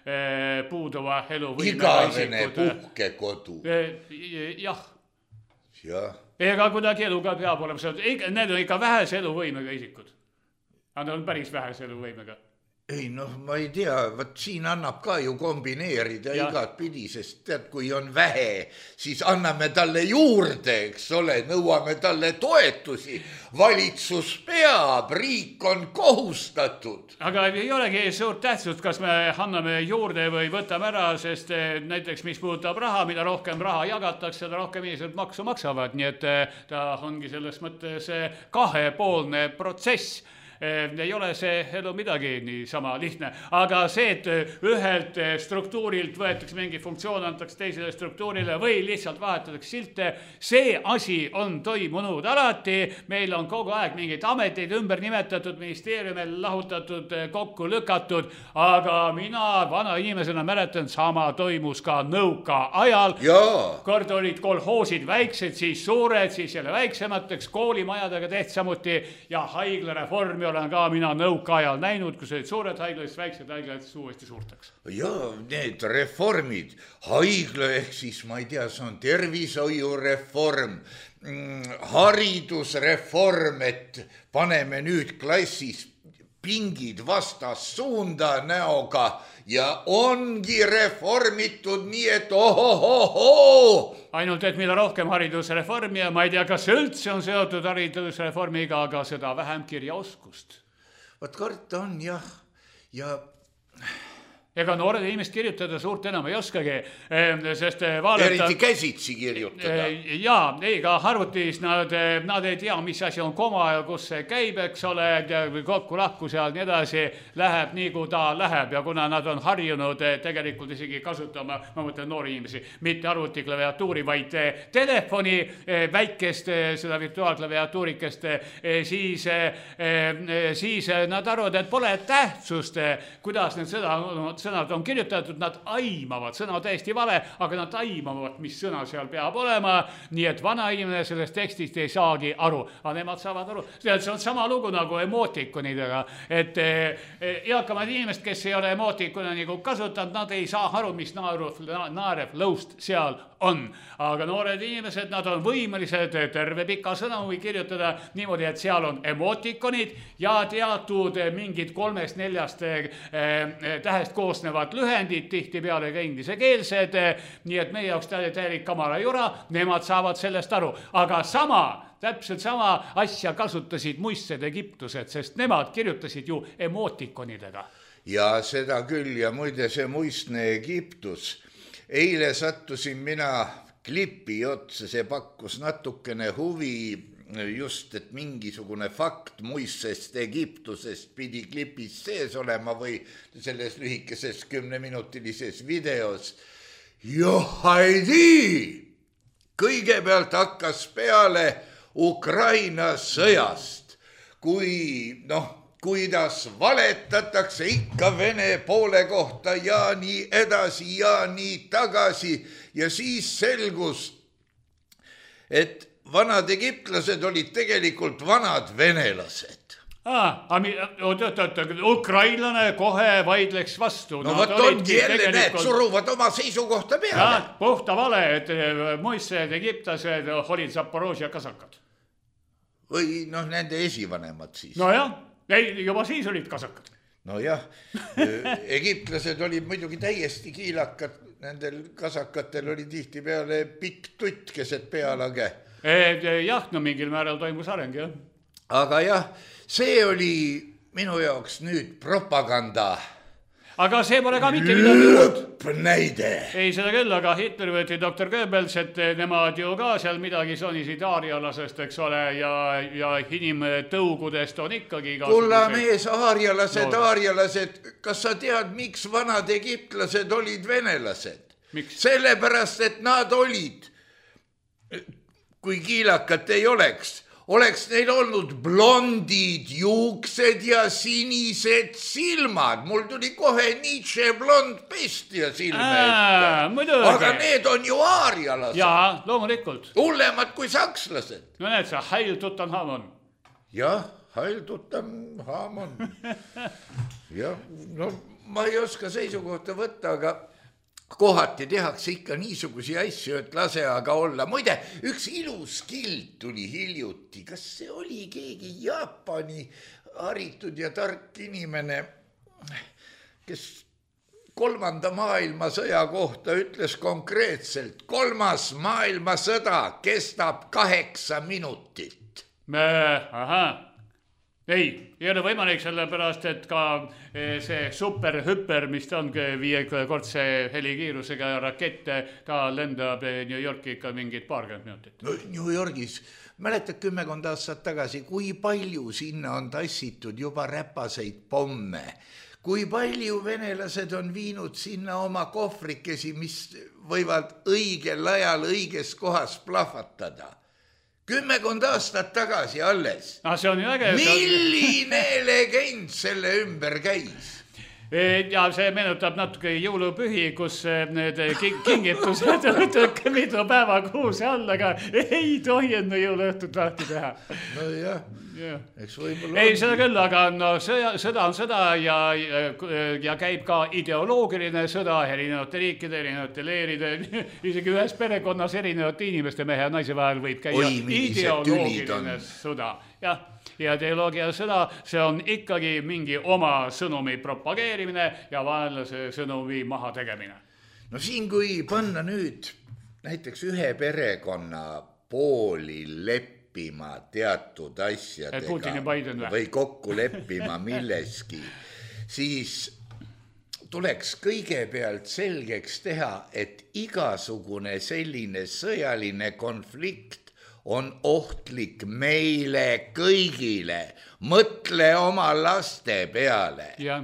puuduva elu igavene puhkekodu. Jah. Ja. Ega kuidagi eluga peab olema, need on ikka vähese eluvõimega isikud. Nad on päris vähese eluvõimega. Ei, noh, ma ei tea, võt siin annab ka ju kombineerida ja. igat pidi, sest tead, kui on vähe, siis anname talle juurde, eks ole, nõuame talle toetusi. Valitsus peab, riik on kohustatud. Aga ei olegi suurt tähtsust, kas me anname juurde või võtame ära, sest näiteks mis puudutab raha, mida rohkem raha jagatakse, seda rohkem inimesed maksu maksavad, nii et ta ongi selles mõttes kahepoolne protsess. Ei ole see elu midagi nii sama lihtne, aga see, et ühelt struktuurilt võetakse mingi funktsioon, antakse teisele struktuurile või lihtsalt vahetatakse silte, see asi on toimunud alati, meil on kogu aeg mingid ameteid ümber nimetatud, ministeeriumil lahutatud, kokku lükatud, aga mina vana inimesena mäletan, sama toimus ka nõuka ajal, kord olid kolhoosid väiksed, siis suured, siis jälle väiksemateks, koolimajadega tehti samuti ja haiglareformi olen ka mina nõuka ajal näinud, kus olid suured haiglad, väiksed haiglad uuesti suurteks. Ja need reformid, haigla ehk siis, ma ei tea, see on tervishoiureform, haridusreform, et paneme nüüd klassis pingid vastas suunda näoga ja ongi reformitud nii, et ohohoho! Ainult, et mida rohkem haridusreformi ja ma ei tea, kas üldse on seotud haridusreformiga, aga seda vähem kirjaoskust. Võt karta on, jah, ja... Ega noored inimest kirjutada suurt enam ei oskagi, sest vaadata... Eriti käsitsi kirjutada. Jaa, ega arvutis nad, nad ei tea, mis asi on koma ja kus see käib, eks ole, kokku lahku seal nii edasi, läheb nii, kui ta läheb ja kuna nad on harjunud tegelikult isegi kasutama, ma mõtlen noori inimesi, mitte arvutiklaviatuuri, vaid telefoni väikest, seda virtuaalklaviatuurikest, siis, siis nad arvavad, et pole tähtsust, kuidas need seda sõnad on kirjutatud, nad aimavad, sõna on täiesti vale, aga nad aimavad, mis sõna seal peab olema, nii et vana inimene sellest tekstist ei saagi aru, aga nemad saavad aru. See on sama lugu nagu emootikonidega, et eakamad inimesed, kes ei ole emootikuna nagu kasutanud, nad ei saa aru, mis naeruv, naerev lõust seal on. Aga noored inimesed, nad on võimelised terve pika sõnumi kirjutada niimoodi, et seal on emootikonid ja teatud mingid kolmest neljast tähest koosnevad lühendid, tihti peale ka inglisekeelsed, nii et meie jaoks täielik kamara jura, nemad saavad sellest aru. Aga sama, täpselt sama asja kasutasid muistsed Egiptused, sest nemad kirjutasid ju emootikonidega. Ja seda küll, ja muide see muistne Egiptus. Eile sattusin mina klipi otsa, see pakkus natukene huvi just, et mingisugune fakt muistsest Egiptusest pidi klipis sees olema või selles lühikeses kümneminutilises videos. Johaidi! Kõigepealt hakkas peale Ukraina sõjast, kui noh, kuidas valetatakse ikka Vene poole kohta ja nii edasi ja nii tagasi ja siis selgus, et vanad egiptlased olid tegelikult vanad venelased. Ah, oot, oot, oot, ukrainlane kohe vaidleks vastu. No vot ongi jälle tegelikult... need suruvad oma seisukohta peale. Ja, puhta vale, et muistsed egiptlased olid Zaporožja kasakad. Või noh, nende esivanemad siis. No jah. Ei, juba siis olid kasakad. No jah, egiptlased olid muidugi täiesti kiilakad, nendel kasakatel oli tihti peale pikk tutt keset pealage. E, jah, no mingil määral toimus areng, jah. Aga jah, see oli minu jaoks nüüd propaganda. Aga see pole ka mitte midagi lõppnäide. Ei, seda küll, aga Hitler võeti doktor Goebbels, et nemad ju ka seal midagi sonisid aarialasest, eks ole, ja, ja inimtõugudest on ikkagi kulla mees, aarialased, no. aarialased, kas sa tead, miks vanad egiptlased olid venelased? Miks? Sellepärast, et nad olid, kui kiilakat ei oleks, oleks neil olnud blondid juuksed ja sinised silmad. Mul tuli kohe Nietzsche blond pestia silme ette. Aga need on ju aarialased. Jaa, loomulikult. Hullemad kui sakslased. No need sa, Heil Tutanhamon. Jah, Heil Tutanhamon. Jah, no ma ei oska seisukohta võtta, aga... kohati tehakse ikka niisugusi asju, et lase aga olla. Muide, üks ilus kild tuli hiljuti. Kas see oli keegi Jaapani haritud ja tark inimene, kes kolmanda maailmasõja kohta ütles konkreetselt, kolmas maailmasõda kestab kaheksa minutit. Ahah. Ei, ei ole võimalik sellepärast, et ka see superhüper, mis on viiekordse helikiirusega rakette, ta lendab New Yorki ikka mingid paarkümmend minutit. No New Yorgis, mäletad kümmekond aastat tagasi, kui palju sinna on tassitud juba räpaseid pomme, kui palju venelased on viinud sinna oma kohvrikesi, mis võivad õigel ajal õiges kohas plahvatada. Kümmekond aastat tagasi alles. Ah, see on ju äge. Milline legend selle ümber käis? Ja see meenutab natuke jõulupühi, kus need kingitused mitu päeva kuuse all, aga ei tohi enne jõuluõhtut lahti teha. No jah, ja. Eks võibolla... Ei, seda küll, aga no, sõda, sõda on sõda ja, ja käib ka ideoloogiline sõda erinevate riikide, erinevate leeride, isegi ühes perekonnas erinevate inimeste mehe ja naise vahel võib käia Oi, ideoloogiline sõda. Jah. Ja ideoloogia sõda, see on ikkagi mingi oma sõnumi propageerimine ja vaenlase sõnumi maha tegemine. No siin, kui panna nüüd näiteks ühe perekonna pooli leppima teatud asjadega või kokku leppima milleski, siis tuleks kõigepealt selgeks teha, et igasugune selline sõjaline konflikt on ohtlik meile kõigile. Mõtle oma laste peale. Jah.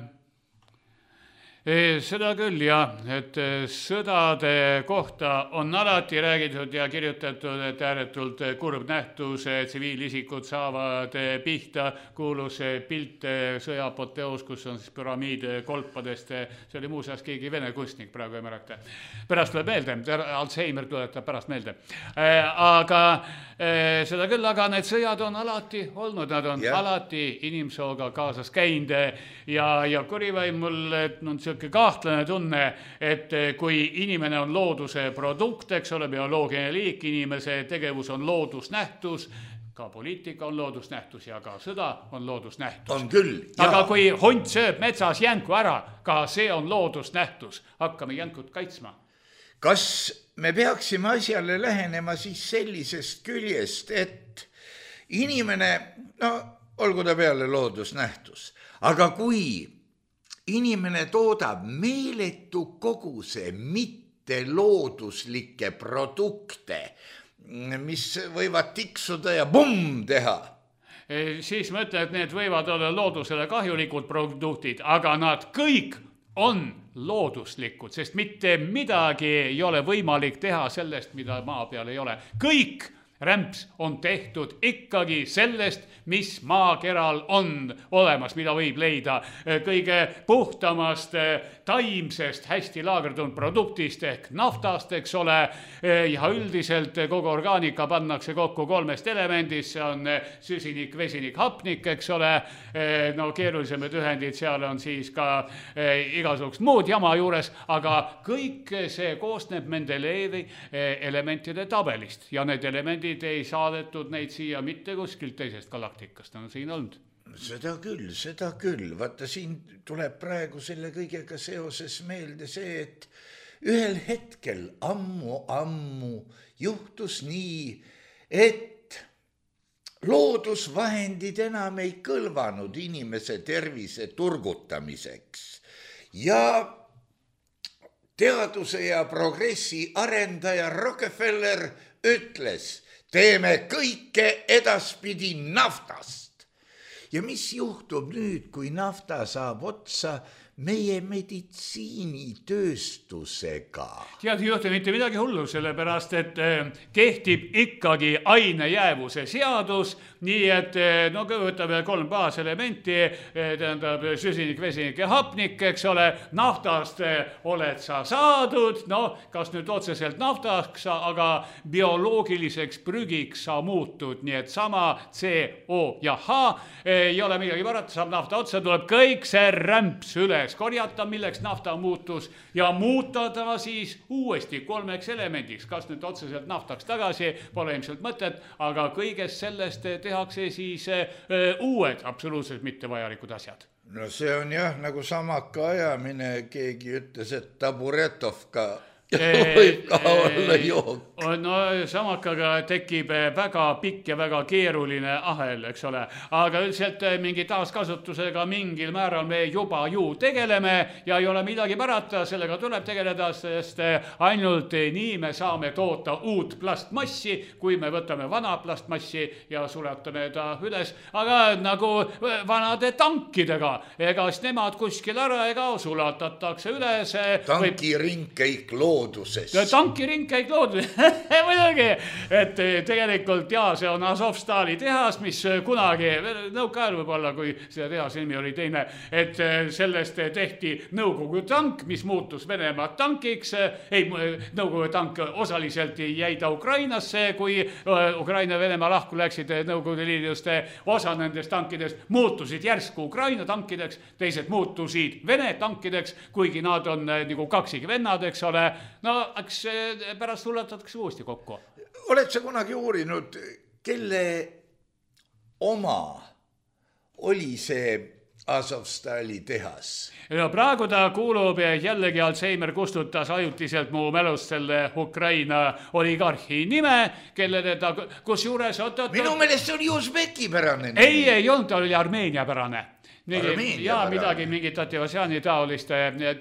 Seda küll, jah, et sõdade kohta on alati räägitud ja kirjutatud, et ääretult kurb nähtus, tsiviilisikud saavad pihta, kuulus pilt sõjapoteos, kus on siis püramiid kolpadest, see oli muuseas keegi vene kunstnik, praegu ei märata. Pärast tuleb meelde, Alzheimer tuletab pärast meelde. Aga seda küll, aga need sõjad on alati olnud, nad on yeah. alati inimsooga kaasas käinud ja, ja kurivaim mul on see kahtlane tunne, et kui inimene on looduse produkt, eks ole, bioloogiline liik, inimese tegevus on loodusnähtus, ka poliitika on loodusnähtus ja ka sõda on loodusnähtus. On küll. Aga kui hunt sööb metsas jänku ära, ka see on loodusnähtus. Hakkame jänkut kaitsma. Kas me peaksime asjale lähenema siis sellisest küljest, et inimene, no olgu ta peale loodusnähtus, aga kui inimene toodab meeletu koguse mitte looduslikke produkte, mis võivad tiksuda ja bumm teha. Siis ma ütlen, et need võivad olla loodusele kahjulikud produktid, aga nad kõik on looduslikud, sest mitte midagi ei ole võimalik teha sellest, mida maa peal ei ole. Kõik rämps on tehtud ikkagi sellest, mis maakeral on olemas, mida võib leida kõige puhtamast taimsest hästi laagerdunud produktist ehk naftast, eks ole, ja üldiselt kogu orgaanika pannakse kokku kolmest elemendist, see on süsinik, vesinik, hapnik, eks ole, no keerulisemad ühendid, seal on siis ka igasugust muud jama juures, aga kõik see koosneb Mendelejevi elementide tabelist ja need elemendid ei saadetud neid siia mitte kuskilt teisest galaktikast, on siin olnud. Seda küll, seda küll. Vaata, siin tuleb praegu selle kõigega seoses meelde see, et ühel hetkel ammu-ammu juhtus nii, et loodusvahendid enam ei kõlvanud inimese tervise turgutamiseks ja teaduse ja progressi arendaja Rockefeller ütles, teeme kõike edaspidi naftast. Ja mis juhtub nüüd, kui nafta saab otsa meie meditsiinitööstusega? Tead, ei juhtu mitte midagi hullu, sellepärast, et kehtib ikkagi ainejäävuse seadus, nii et no võtame kolm baaselementi, tähendab süsinik, vesinik ja hapnik, eks ole, naftast oled sa saadud, no kas nüüd otseselt naftaks, aga bioloogiliseks prügiks sa muutud, nii et sama C O ja H ei ole midagi parata, saab nafta otsa, tuleb kõik see rämps üles korjata, milleks nafta muutus ja muuta ta siis uuesti kolmeks elemendiks, kas nüüd otseselt naftaks tagasi, pole ilmselt mõtet, aga kõigest sellest tehakse siis uued absoluutselt mittevajalikud asjad. No see on jah, nagu samaka ajamine, keegi ütles, et taburetovka võib ka olla jook. No samakaga tekib väga pikk ja väga keeruline ahel, eks ole, aga üldiselt mingi taaskasutusega mingil määral me juba ju tegeleme ja ei ole midagi parata, sellega tuleb tegeleda, sest ainult nii me saame toota uut plastmassi, kui me võtame vana plastmassi ja suletame ta üles, aga nagu vanade tankidega, ega siis nemad kuskil ära ega sulatatakse üles. Tankiring kõik looduses. Tankiring kõik looduses, muidugi, et tegelikult jaa, see on Azovstali tehas, mis kunagi, nõukaajal võib-olla, kui seda tehas nimi oli teine, et sellest tehti Nõukogude tank, mis muutus Venemaa tankiks, ei, Nõukogude tank osaliselt jäi ta Ukrainasse, kui Ukraina ja Venemaa lahku läksid Nõukogude Liidust, osa nendest tankidest muutusid järsku Ukraina tankideks, teised muutusid Vene tankideks, kuigi nad on nagu kaksigi vennad, eks ole, no eks pärast sulatatakse uuesti kokku. Oled sa kunagi uurinud, kelle oma oli see Azovstali tehas? Ja praegu ta kuulub jällegi Alzheimer kustutas ajutiselt mu mälust selle Ukraina oligarhi nime, kellele ta, kus juures oot, oot, minu meelest see oli Usbeki pärane. Ei, ei olnud, ta oli Armeenia pärane. Armeenia ja midagi mingit Tativasjani taoliste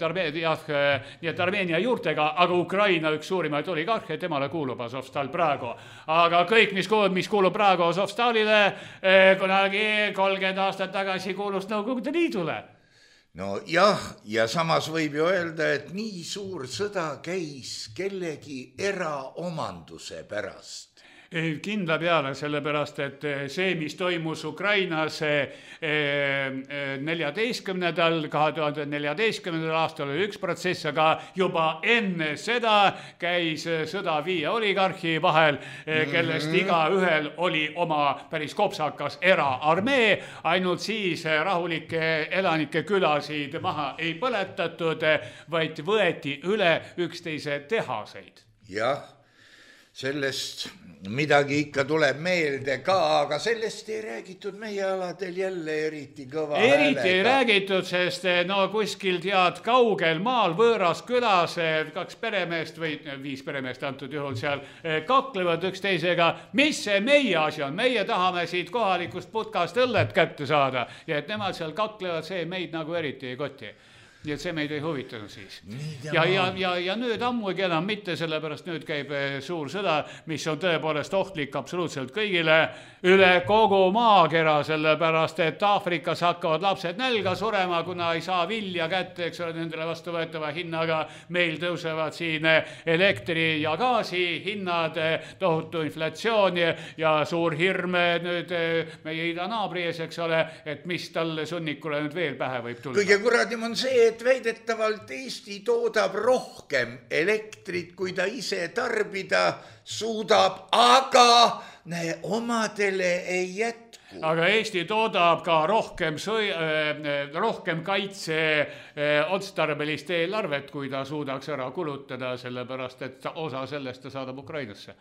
nii et Armeenia juurtega, aga Ukraina üks suurimaid oligarhe, temale kuulub Azovstal praegu. Aga kõik, mis kuulub, mis kuulub praegu Azovstalile, kunagi kolmkümmend aastat tagasi kuulus Nõukogude Liidule. No jah, ja samas võib ju öelda, et nii suur sõda käis kellegi eraomanduse pärast. Kindla peale, sellepärast, et see, mis toimus Ukrainas neljateistkümnendal, kahe tuhande neljateistkümnendal aastal oli üks protsess, aga juba enne seda käis sõda viie oligarhi vahel, kellest iga ühel oli oma päris kopsakas eraarmee, ainult siis rahulike elanike külasid maha ei põletatud, vaid võeti üle üksteise tehaseid. Jah, sellest midagi ikka tuleb meelde ka, aga sellest ei räägitud meie aladel jälle eriti kõva eriti häälega. Eriti ei räägitud, sest no kuskil tead kaugel maal võõras külas kaks peremeest või viis peremeest antud juhul seal kaklevad üksteisega, mis see meie asi on, meie tahame siit kohalikust putkast õllet kätte saada ja et nemad seal kaklevad, see meid nagu eriti ei koti. nii et see meid ei huvitanud siis. Ja, ja, ja, ja nüüd ammugi enam mitte, sellepärast nüüd käib suur sõda, mis on tõepoolest ohtlik absoluutselt kõigile üle kogu maakera, sellepärast et Aafrikas hakkavad lapsed nälga surema, kuna ei saa vilja kätte, eks ole, nendele vastuvõetava hinnaga. Meil tõusevad siin elektri ja gaasi hinnad, tohutu inflatsioon ja suur hirm nüüd meie idanaabri ees, eks ole, et mis talle sunnikule nüüd veel pähe võib tulla. Kõige kuradim on see, et väidetavalt Eesti toodab rohkem elektrit, kui ta ise tarbida suudab, aga ne, omadele ei jätku. Aga Eesti toodab ka rohkem, sõi, rohkem kaitse otstarbelist eelarvet, kui ta suudaks ära kulutada, sellepärast et osa sellest ta saadab Ukrainasse.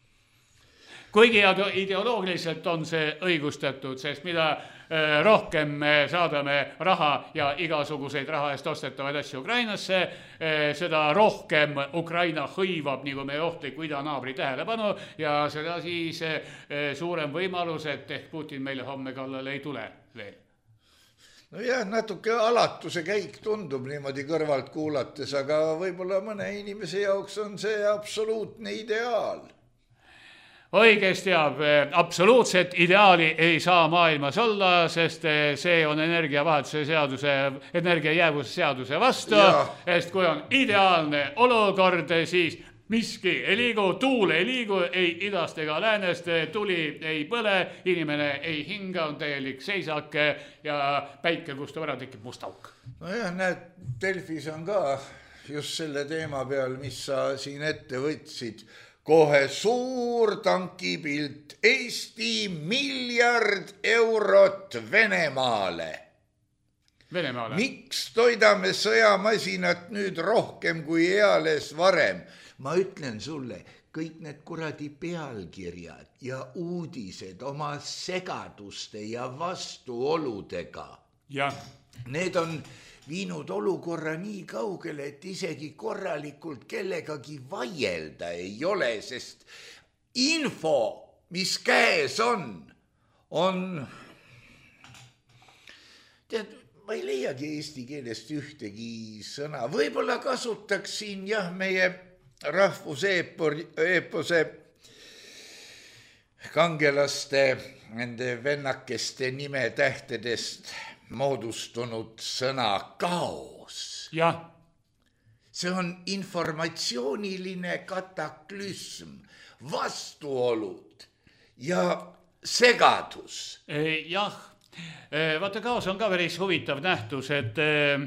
Kuigi ideoloogiliselt on see õigustatud, sest mida rohkem me saadame raha ja igasuguseid raha eest ostetavaid asju Ukrainasse, seda rohkem Ukraina hõivab nagu meie ohtliku idanaabri tähelepanu ja seda siis suurem võimalus, et ehk Putin meile homme kallale ei tule veel. No jah, natuke alatuse käik tundub niimoodi kõrvalt kuulates, aga võib-olla mõne inimese jaoks on see absoluutne ideaal. Õigesti jääb, absoluutset ideaali ei saa maailmas olla, sest see on energiavahetuse seaduse, energiajäävuse seaduse vastu, sest kui on ideaalne olukord, siis miski ei liigu, tuul ei liigu, ei idast ega läänest, tuli ei põle, inimene ei hinga, on täielik seisak ja päike kustub ära, tekib must auk. No jah, näed, Delfis on ka just selle teema peal, mis sa siin ette võtsid, kohe suur tankipilt, Eesti miljard eurot Venemaale. Venemaale. Miks toidame sõjamasinat nüüd rohkem kui eales varem? Ma ütlen sulle, kõik need kuradi pealkirjad ja uudised oma segaduste ja vastuoludega. Ja. Need on viinud olukorra nii kaugele, et isegi korralikult kellegagi vaielda ei ole, sest info, mis käes on, on, tead, ma ei leiagi eesti keelest ühtegi sõna. Võib-olla kasutaks siin jah meie rahvuseepose kangelaste, nende vennakeste nime tähtedest moodustunud sõna kaos. Jah. See on informatsiooniline kataklüsm, vastuolud ja segadus. Jah, vaata kaos on ka päris huvitav nähtus, et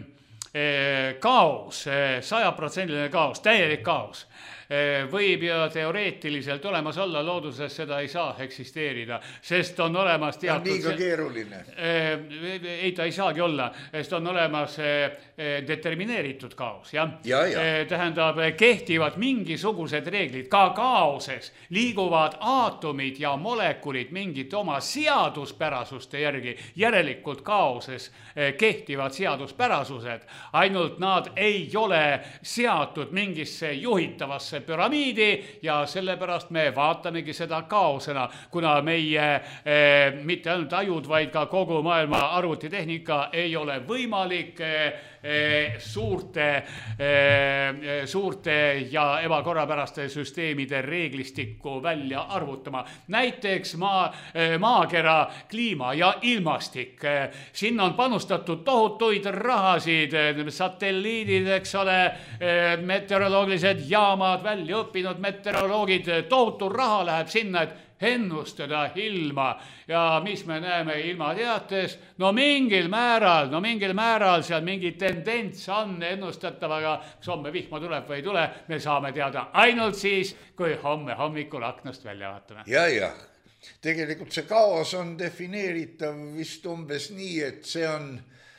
kaos, sajaprotsendiline kaos, täielik kaos võib ju teoreetiliselt olemas olla, looduses seda ei saa eksisteerida, sest on olemas teatud... On liiga keeruline. Ei, ta ei saagi olla, sest on olemas determineeritud kaos, jah? Ja, ja. Tähendab, kehtivad mingisugused reeglid, ka kaoses liiguvad aatomid ja molekulid mingit oma seaduspärasuste järgi, järelikult kaoses kehtivad seaduspärasused, ainult nad ei ole seatud mingisse juhitavasse püramiidi ja sellepärast me vaatamegi seda kaosena, kuna meie eh, mitte ainult ajud, vaid ka kogu maailma arvutitehnika ei ole võimalik eh, suurte, eh, suurte ja ebakorrapäraste süsteemide reeglistikku välja arvutama. Näiteks maa, eh, maakera kliima ja ilmastik. Eh, sinna on panustatud tohutuid rahasid, eh, satelliidid, eks ole, eh, meteoroloogilised jaamad, välja õppinud meteoroloogid, tohutu raha läheb sinna, et ennustada ilma. Ja mis me näeme ilmateates? No mingil määral, no mingil määral seal mingi tendents on ennustatav, aga kas homme vihma tuleb või ei tule, me saame teada ainult siis, kui homme hommikul aknast välja vaatame. Ja, ja. Tegelikult see kaos on defineeritav vist umbes nii, et see on...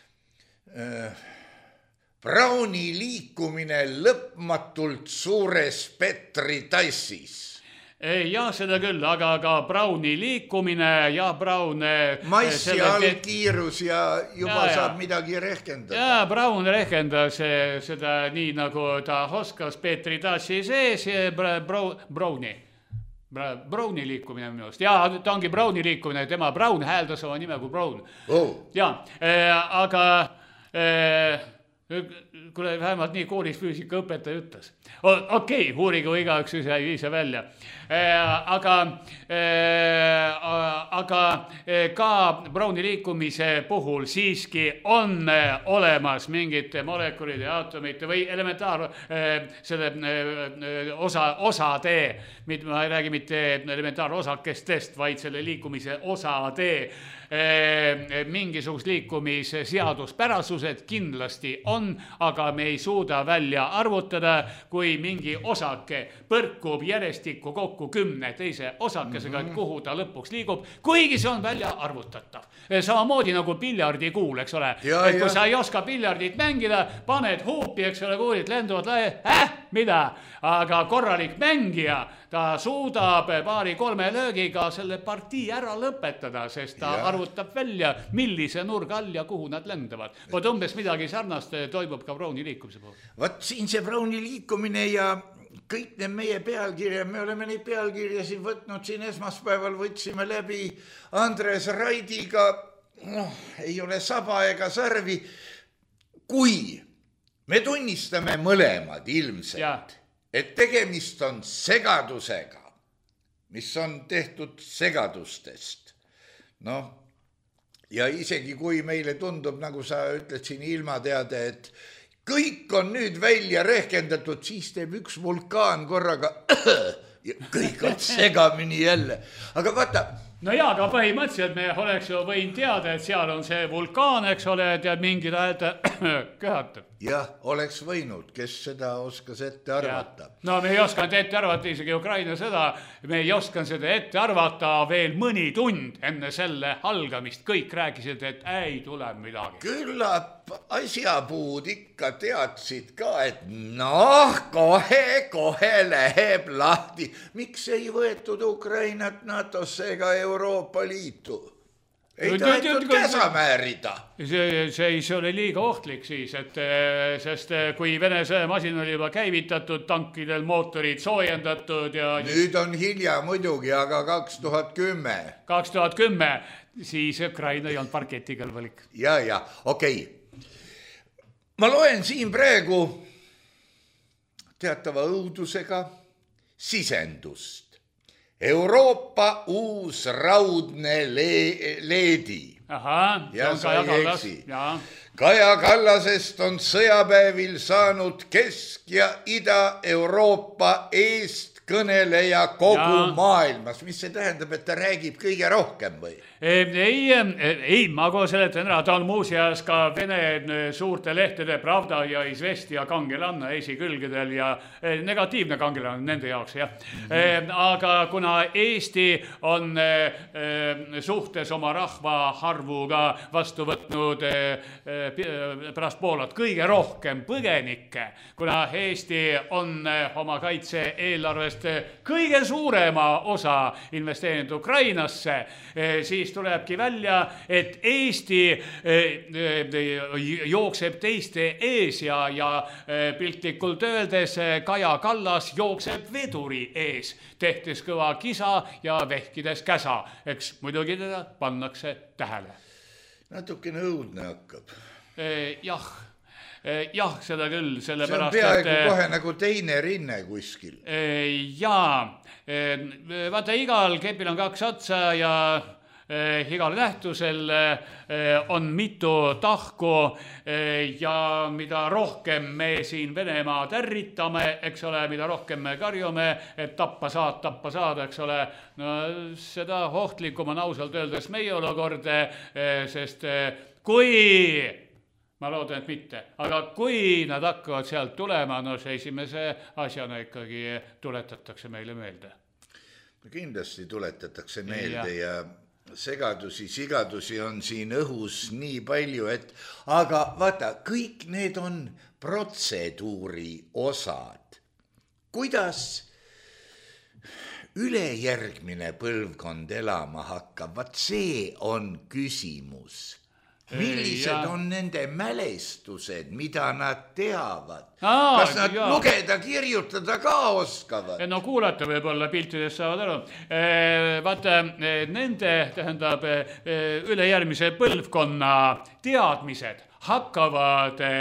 Äh, Browni liikumine lõpmatult suures Petri tassis. Jah, seda küll, aga ka Browni liikumine ja Brown... Massi allkiirus ja juba ja, saab ja. midagi rehkendada. Ja, Brown rehkendas seda nii, nagu ta oskas Petri tassi sees, Browni. Browni liikumine minust. Ja, ta ongi Browni liikumine, tema Brown hääldas oma nime kui Brown. Oh. Ja, aga... kuule, vähemalt nii koolis füüsika õpetaja ütles. Okei, okay, uurigu igaüks ise, ise välja. Aga, aga ka Browni liikumise puhul siiski on olemas mingite molekulide, aatomite või elementaar selle osa, osade, ma ei räägi mitte elementaarosakestest, vaid selle liikumise osade mingisugust liikumisseaduspärasused kindlasti on, aga me ei suuda välja arvutada, kui mingi osake põrkub järjestikku kokku kümne teise osakesega, et kuhu ta lõpuks liigub, kuigi see on välja arvutatav. Samamoodi nagu piljardikuul, eks ole. Ja, et kui ja. sa ei oska piljardit mängida, paned huupi, eks ole, kuulid lenduvad lae, äh, mida? Aga korralik mängija, ta suudab paari-kolme löögiga selle partii ära lõpetada, sest ta ja. arvutab välja, millise nurga all ja kuhu nad lendavad. Vot umbes midagi sarnast toimub ka Browni liikumise puhul. Vot siin see Browni liikumine ja kõik need meie pealkirja, me oleme neid pealkirjasid võtnud siin esmaspäeval, võtsime läbi Andres Raidiga, noh, ei ole saba ega sarvi, kui me tunnistame mõlemad ilmselt, ja. et tegemist on segadusega, mis on tehtud segadustest. Noh, ja isegi kui meile tundub, nagu sa ütled siin ilmateade, et kõik on nüüd välja rehkendatud, siis teeb üks vulkaan korraga ja kõik on segamini jälle. Aga vaata. No jaa, aga põhimõtteliselt me oleks ju võin teada, et seal on see vulkaan, eks ole, ja mingid ajad köhatab. Jah, oleks võinud, kes seda oskas ette arvata. Ja. No me ei osanud ette arvata isegi Ukraina sõda, me ei osanud seda ette arvata veel mõni tund enne selle algamist. Kõik rääkisid, et ei tule midagi. Küllap asjapuud ikka teadsid ka, et noh, kohe, kohe läheb lahti. Miks ei võetud Ukrainat NATOsse ega Euroopa Liitu? Ei tahetud käsa määrida. See, see, see oli liiga ohtlik siis, et, sest kui Vene sõjamasin oli juba käivitatud, tankidel mootorid soojendatud ja... Nüüd on hilja muidugi, aga kaks tuhat kümme. kaks tuhat kümme, siis Ukraina ei olnud parketikõlbalik. Ja, ja, okei. Okay. Ma loen siin praegu teatava õudusega sisendust. Euroopa uus raudne le- leedi. Aha, ja see on Kaja Kallas. Ja. Kaja Kallasest on sõjapäevil saanud Kesk- ja Ida-Euroopa eest kõneleja kogu ja. maailmas. Mis see tähendab, et ta räägib kõige rohkem või? Ei, ei, ma kohe seletan ära, ta on muuseas ka Vene suurte lehtede Pravda ja Izvestia kangelanna esikülgedel ja negatiivne kangelanna nende jaoks, jah. Mm-hmm. Aga kuna Eesti on suhtes oma rahva harvuga vastu võtnud pärast Poolat kõige rohkem põgenikke, kuna Eesti on oma kaitse eelarvest kõige suurema osa investeerinud Ukrainasse, siis tulebki välja, et Eesti jookseb teiste ees ja, ja piltlikult öeldes Kaja Kallas jookseb veduri ees, tehtes kõva kisa ja vehkides käsa. Eks muidugi teda pannakse tähele. Natukene õudne hakkab. Jah. Jah, seda küll, selle see on pärast, peaaegu et, kohe nagu teine rinne kuskil. Jaa, vaata igal kepil on kaks otsa ja igal nähtusel on mitu tahku ja mida rohkem me siin Venemaad ärritame, eks ole, mida rohkem me karjume, et tappa saad, tappa saad, eks ole, no seda ohtlikum on ausalt öeldes meie olukord, sest kui... Ma loodan, et mitte. Aga kui nad hakkavad sealt tulema, no see esimese asjana ikkagi tuletatakse meile meelde. Kindlasti tuletatakse meelde ja, ja segadusi, sigadusi on siin õhus nii palju, et aga vaata, kõik need on protseduuri osad. Kuidas ülejärgmine põlvkond elama hakkab, vaat see on küsimus. Millised ja. on nende mälestused, mida nad teavad? Aa, kas nad ja. lugeda, kirjutada ka oskavad? No kuulata võib-olla piltidest saavad aru. Vaata, nende tähendab ülejärgmise põlvkonna teadmised hakkavad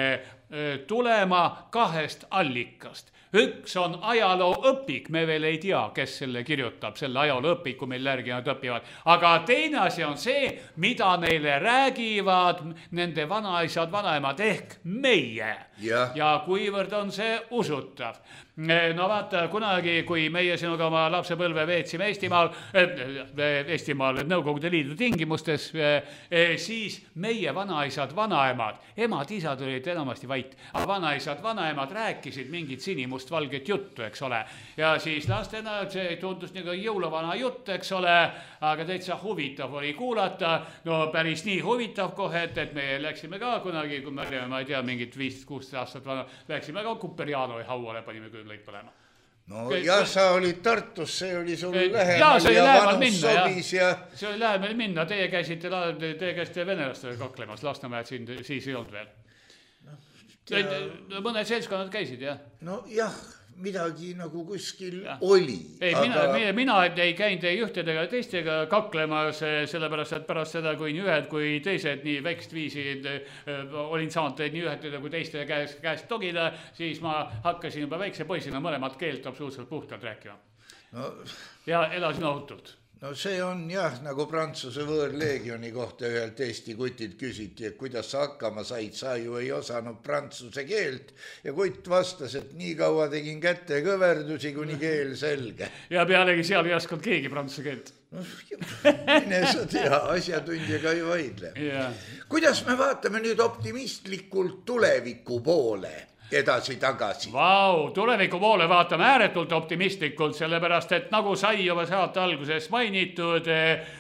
tulema kahest allikast. Üks on ajalooõpik, me veel ei tea, kes selle kirjutab, selle ajalooõpiku meil järgi nad õpivad. Aga teine asi on see, mida neile räägivad nende vanaisad, vanaemad ehk meie. Ja, ja kuivõrd on see usutav. No vaata, kunagi, kui meie sinuga oma lapsepõlve veetsime Eestimaal, Eestimaal Nõukogude Liidu tingimustes, siis meie vanaisad, vanaemad, emad, isad olid enamasti vait, aga vanaisad, vanaemad rääkisid mingit sinimust valget juttu, eks ole. Ja siis lastena see tundus nagu jõuluvana jutt, eks ole, aga täitsa huvitav oli kuulata. No päris nii huvitav kohe, et, et me läksime ka kunagi, kui me olime, ma ei tea, mingit viisteist kuusteist aastat vana, läksime ka Kuperjanovi hauale, panime küll lõik põlema. No ja sa olid Tartus, see oli sul lähemal ja, ja vanus sobis ja... See oli lähemal minna, teie käisite, teie käisite venelastele kaklemas, Lasnamäed siin siis ei olnud veel. No, tea... Mõned seltskonnad käisid, jah? No jah, midagi nagu kuskil ja. Oli. Ei, aga... mina, mina ei käinud ei ühtedega teistega kaklemas, sellepärast, et pärast seda, kui nii ühed kui teised nii väikest viisid olin saanud nii ühtede kui teiste käest, käest togida, siis ma hakkasin juba väikse poisina mõlemat keelt absoluutselt puhtalt rääkima. No... Ja elasin ohutult. No see on jah, nagu Prantsuse võõrleegioni kohta ühelt Eesti kutid küsiti, et kuidas sa hakkama said, sa ju ei osanud prantsuse keelt ja kutt vastas, et nii kaua tegin kätte kõverdusi, kuni keel selge. Ja pealegi seal ei oskanud keegi prantsuse keelt. No, mine sa tea, asjatundjaga ei vaidle. Yeah. Kuidas me vaatame nüüd optimistlikult tuleviku poole? Edasi tagasi. Vau, tuleviku poole vaatame ääretult optimistlikult, sellepärast, et nagu sai juba saate alguses mainitud,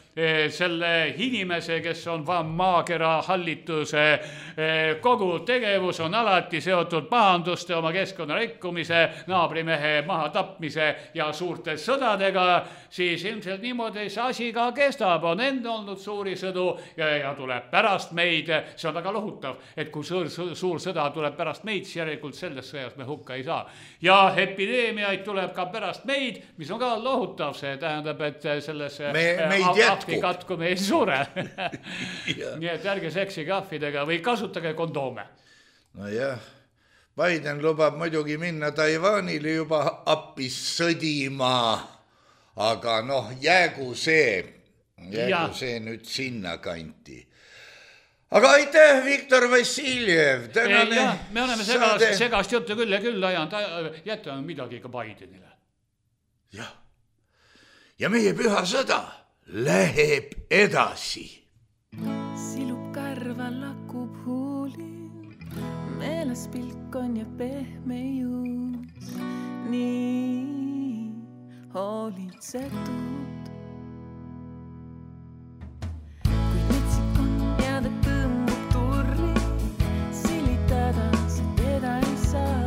selle inimese, kes on maakera hallituse kogu tegevus on alati seotud pahanduste, oma keskkonna rikkumise, naabrimehe maha tapmise ja suurte sõdadega, siis ilmselt niimoodi see asi ka kestab, on enne olnud suuri sõdu ja, ja tuleb pärast meid, see on väga lohutav, et kui suur, suur sõda tuleb pärast meid, siis järelikult selles sõjas me hukka ei saa. Ja epideemiaid tuleb ka pärast meid, mis on ka lohutav, see tähendab, et selles me, meid jätkub. Katkume ei suure. Nii et ärge seksige ahvidega või kasutage kondoome. No jah, Biden lubab muidugi minna Taiwanile juba appis sõdima, aga noh, jäägu see, jäägu ja. See nüüd sinna kanti. Aga aitäh, Viktor Vassiljev. Tänane ja, me oleme segast, saade... segast juttu küll ja küll ajanud, jätame midagi ka Bidenile. Jah, ja meie püha sõda läheb edasi. Silub karva, lakub huuli, meeles pilk on ja pehme juus, nii hoolitsetud. Kui metsik on ja ta tõmbub turri, silitada sa teda ei saa.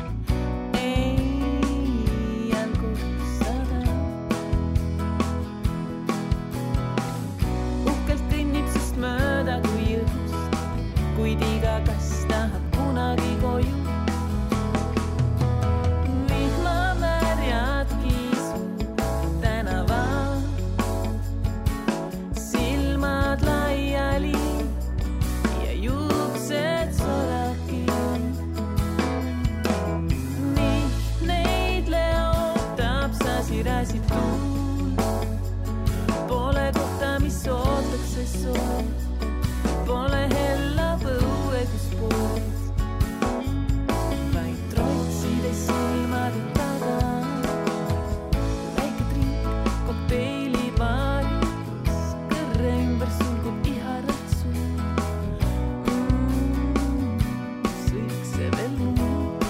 Kuid iga kas tahab kunagi koju. Vihmamärjad kiisub tänaval, silmad laiali ja juuksed soraki. Nii neidle ootab sasirasid tuul, pole kohta, mis ootaks see sool. Pole hella põue, kus pood, vaid trotside silmade taga. Väike trink kokteili baaris, kõrre ümber sulgub iharat suur. Mm, võiks see veel muud.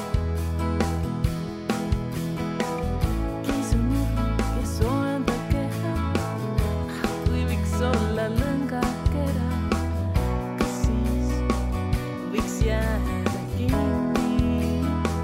Kiisu nurru ja soenda keha, kui võiks olla lõnga kera. Jääda kinni.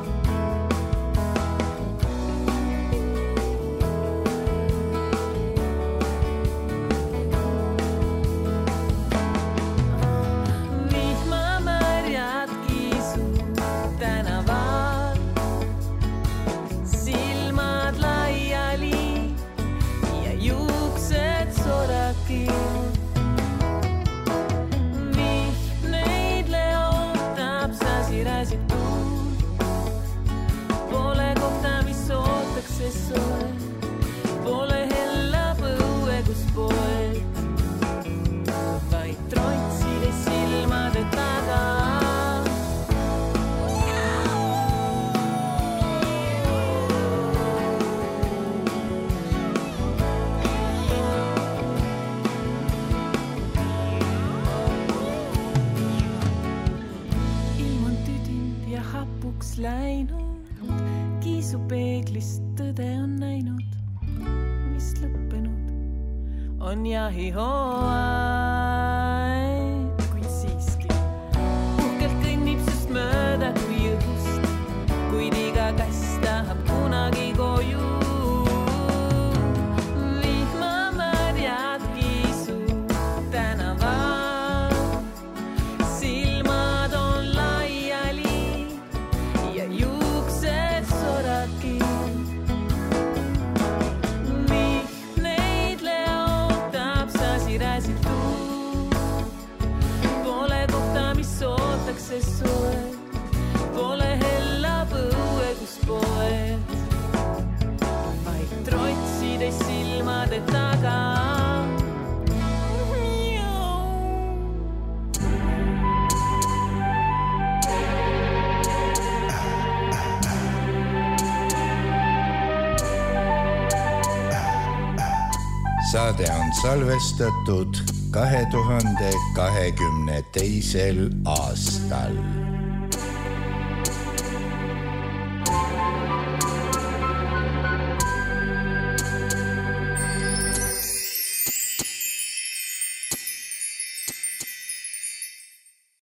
Vihmamärjad kiisub tänaval, silmad laiali ja juuksed soraki. As tuul. Pole kohta, mis ootaks see soe, pole hella põue, kus poed, vaid trotside silmade taga. Läinud, kiisu peeglist tõde on näinud, vist lõppenud on jahihooaeg, kuid siiski uhkelt kõnnib sest mööda kui õhust, kuid iga käs tahab kunagi koju. Vihmamärjad kiisu tänaval, silmad on laiali ja juuksed soraki. Vihm neidle ootab sasiräsid tuu. Pole kohta, mis ootaks see soe, pole hella põue, kus poed, vaid trotside silmade taga. Saade on salvestatud kahe tuhande kahekümne teisel aastal.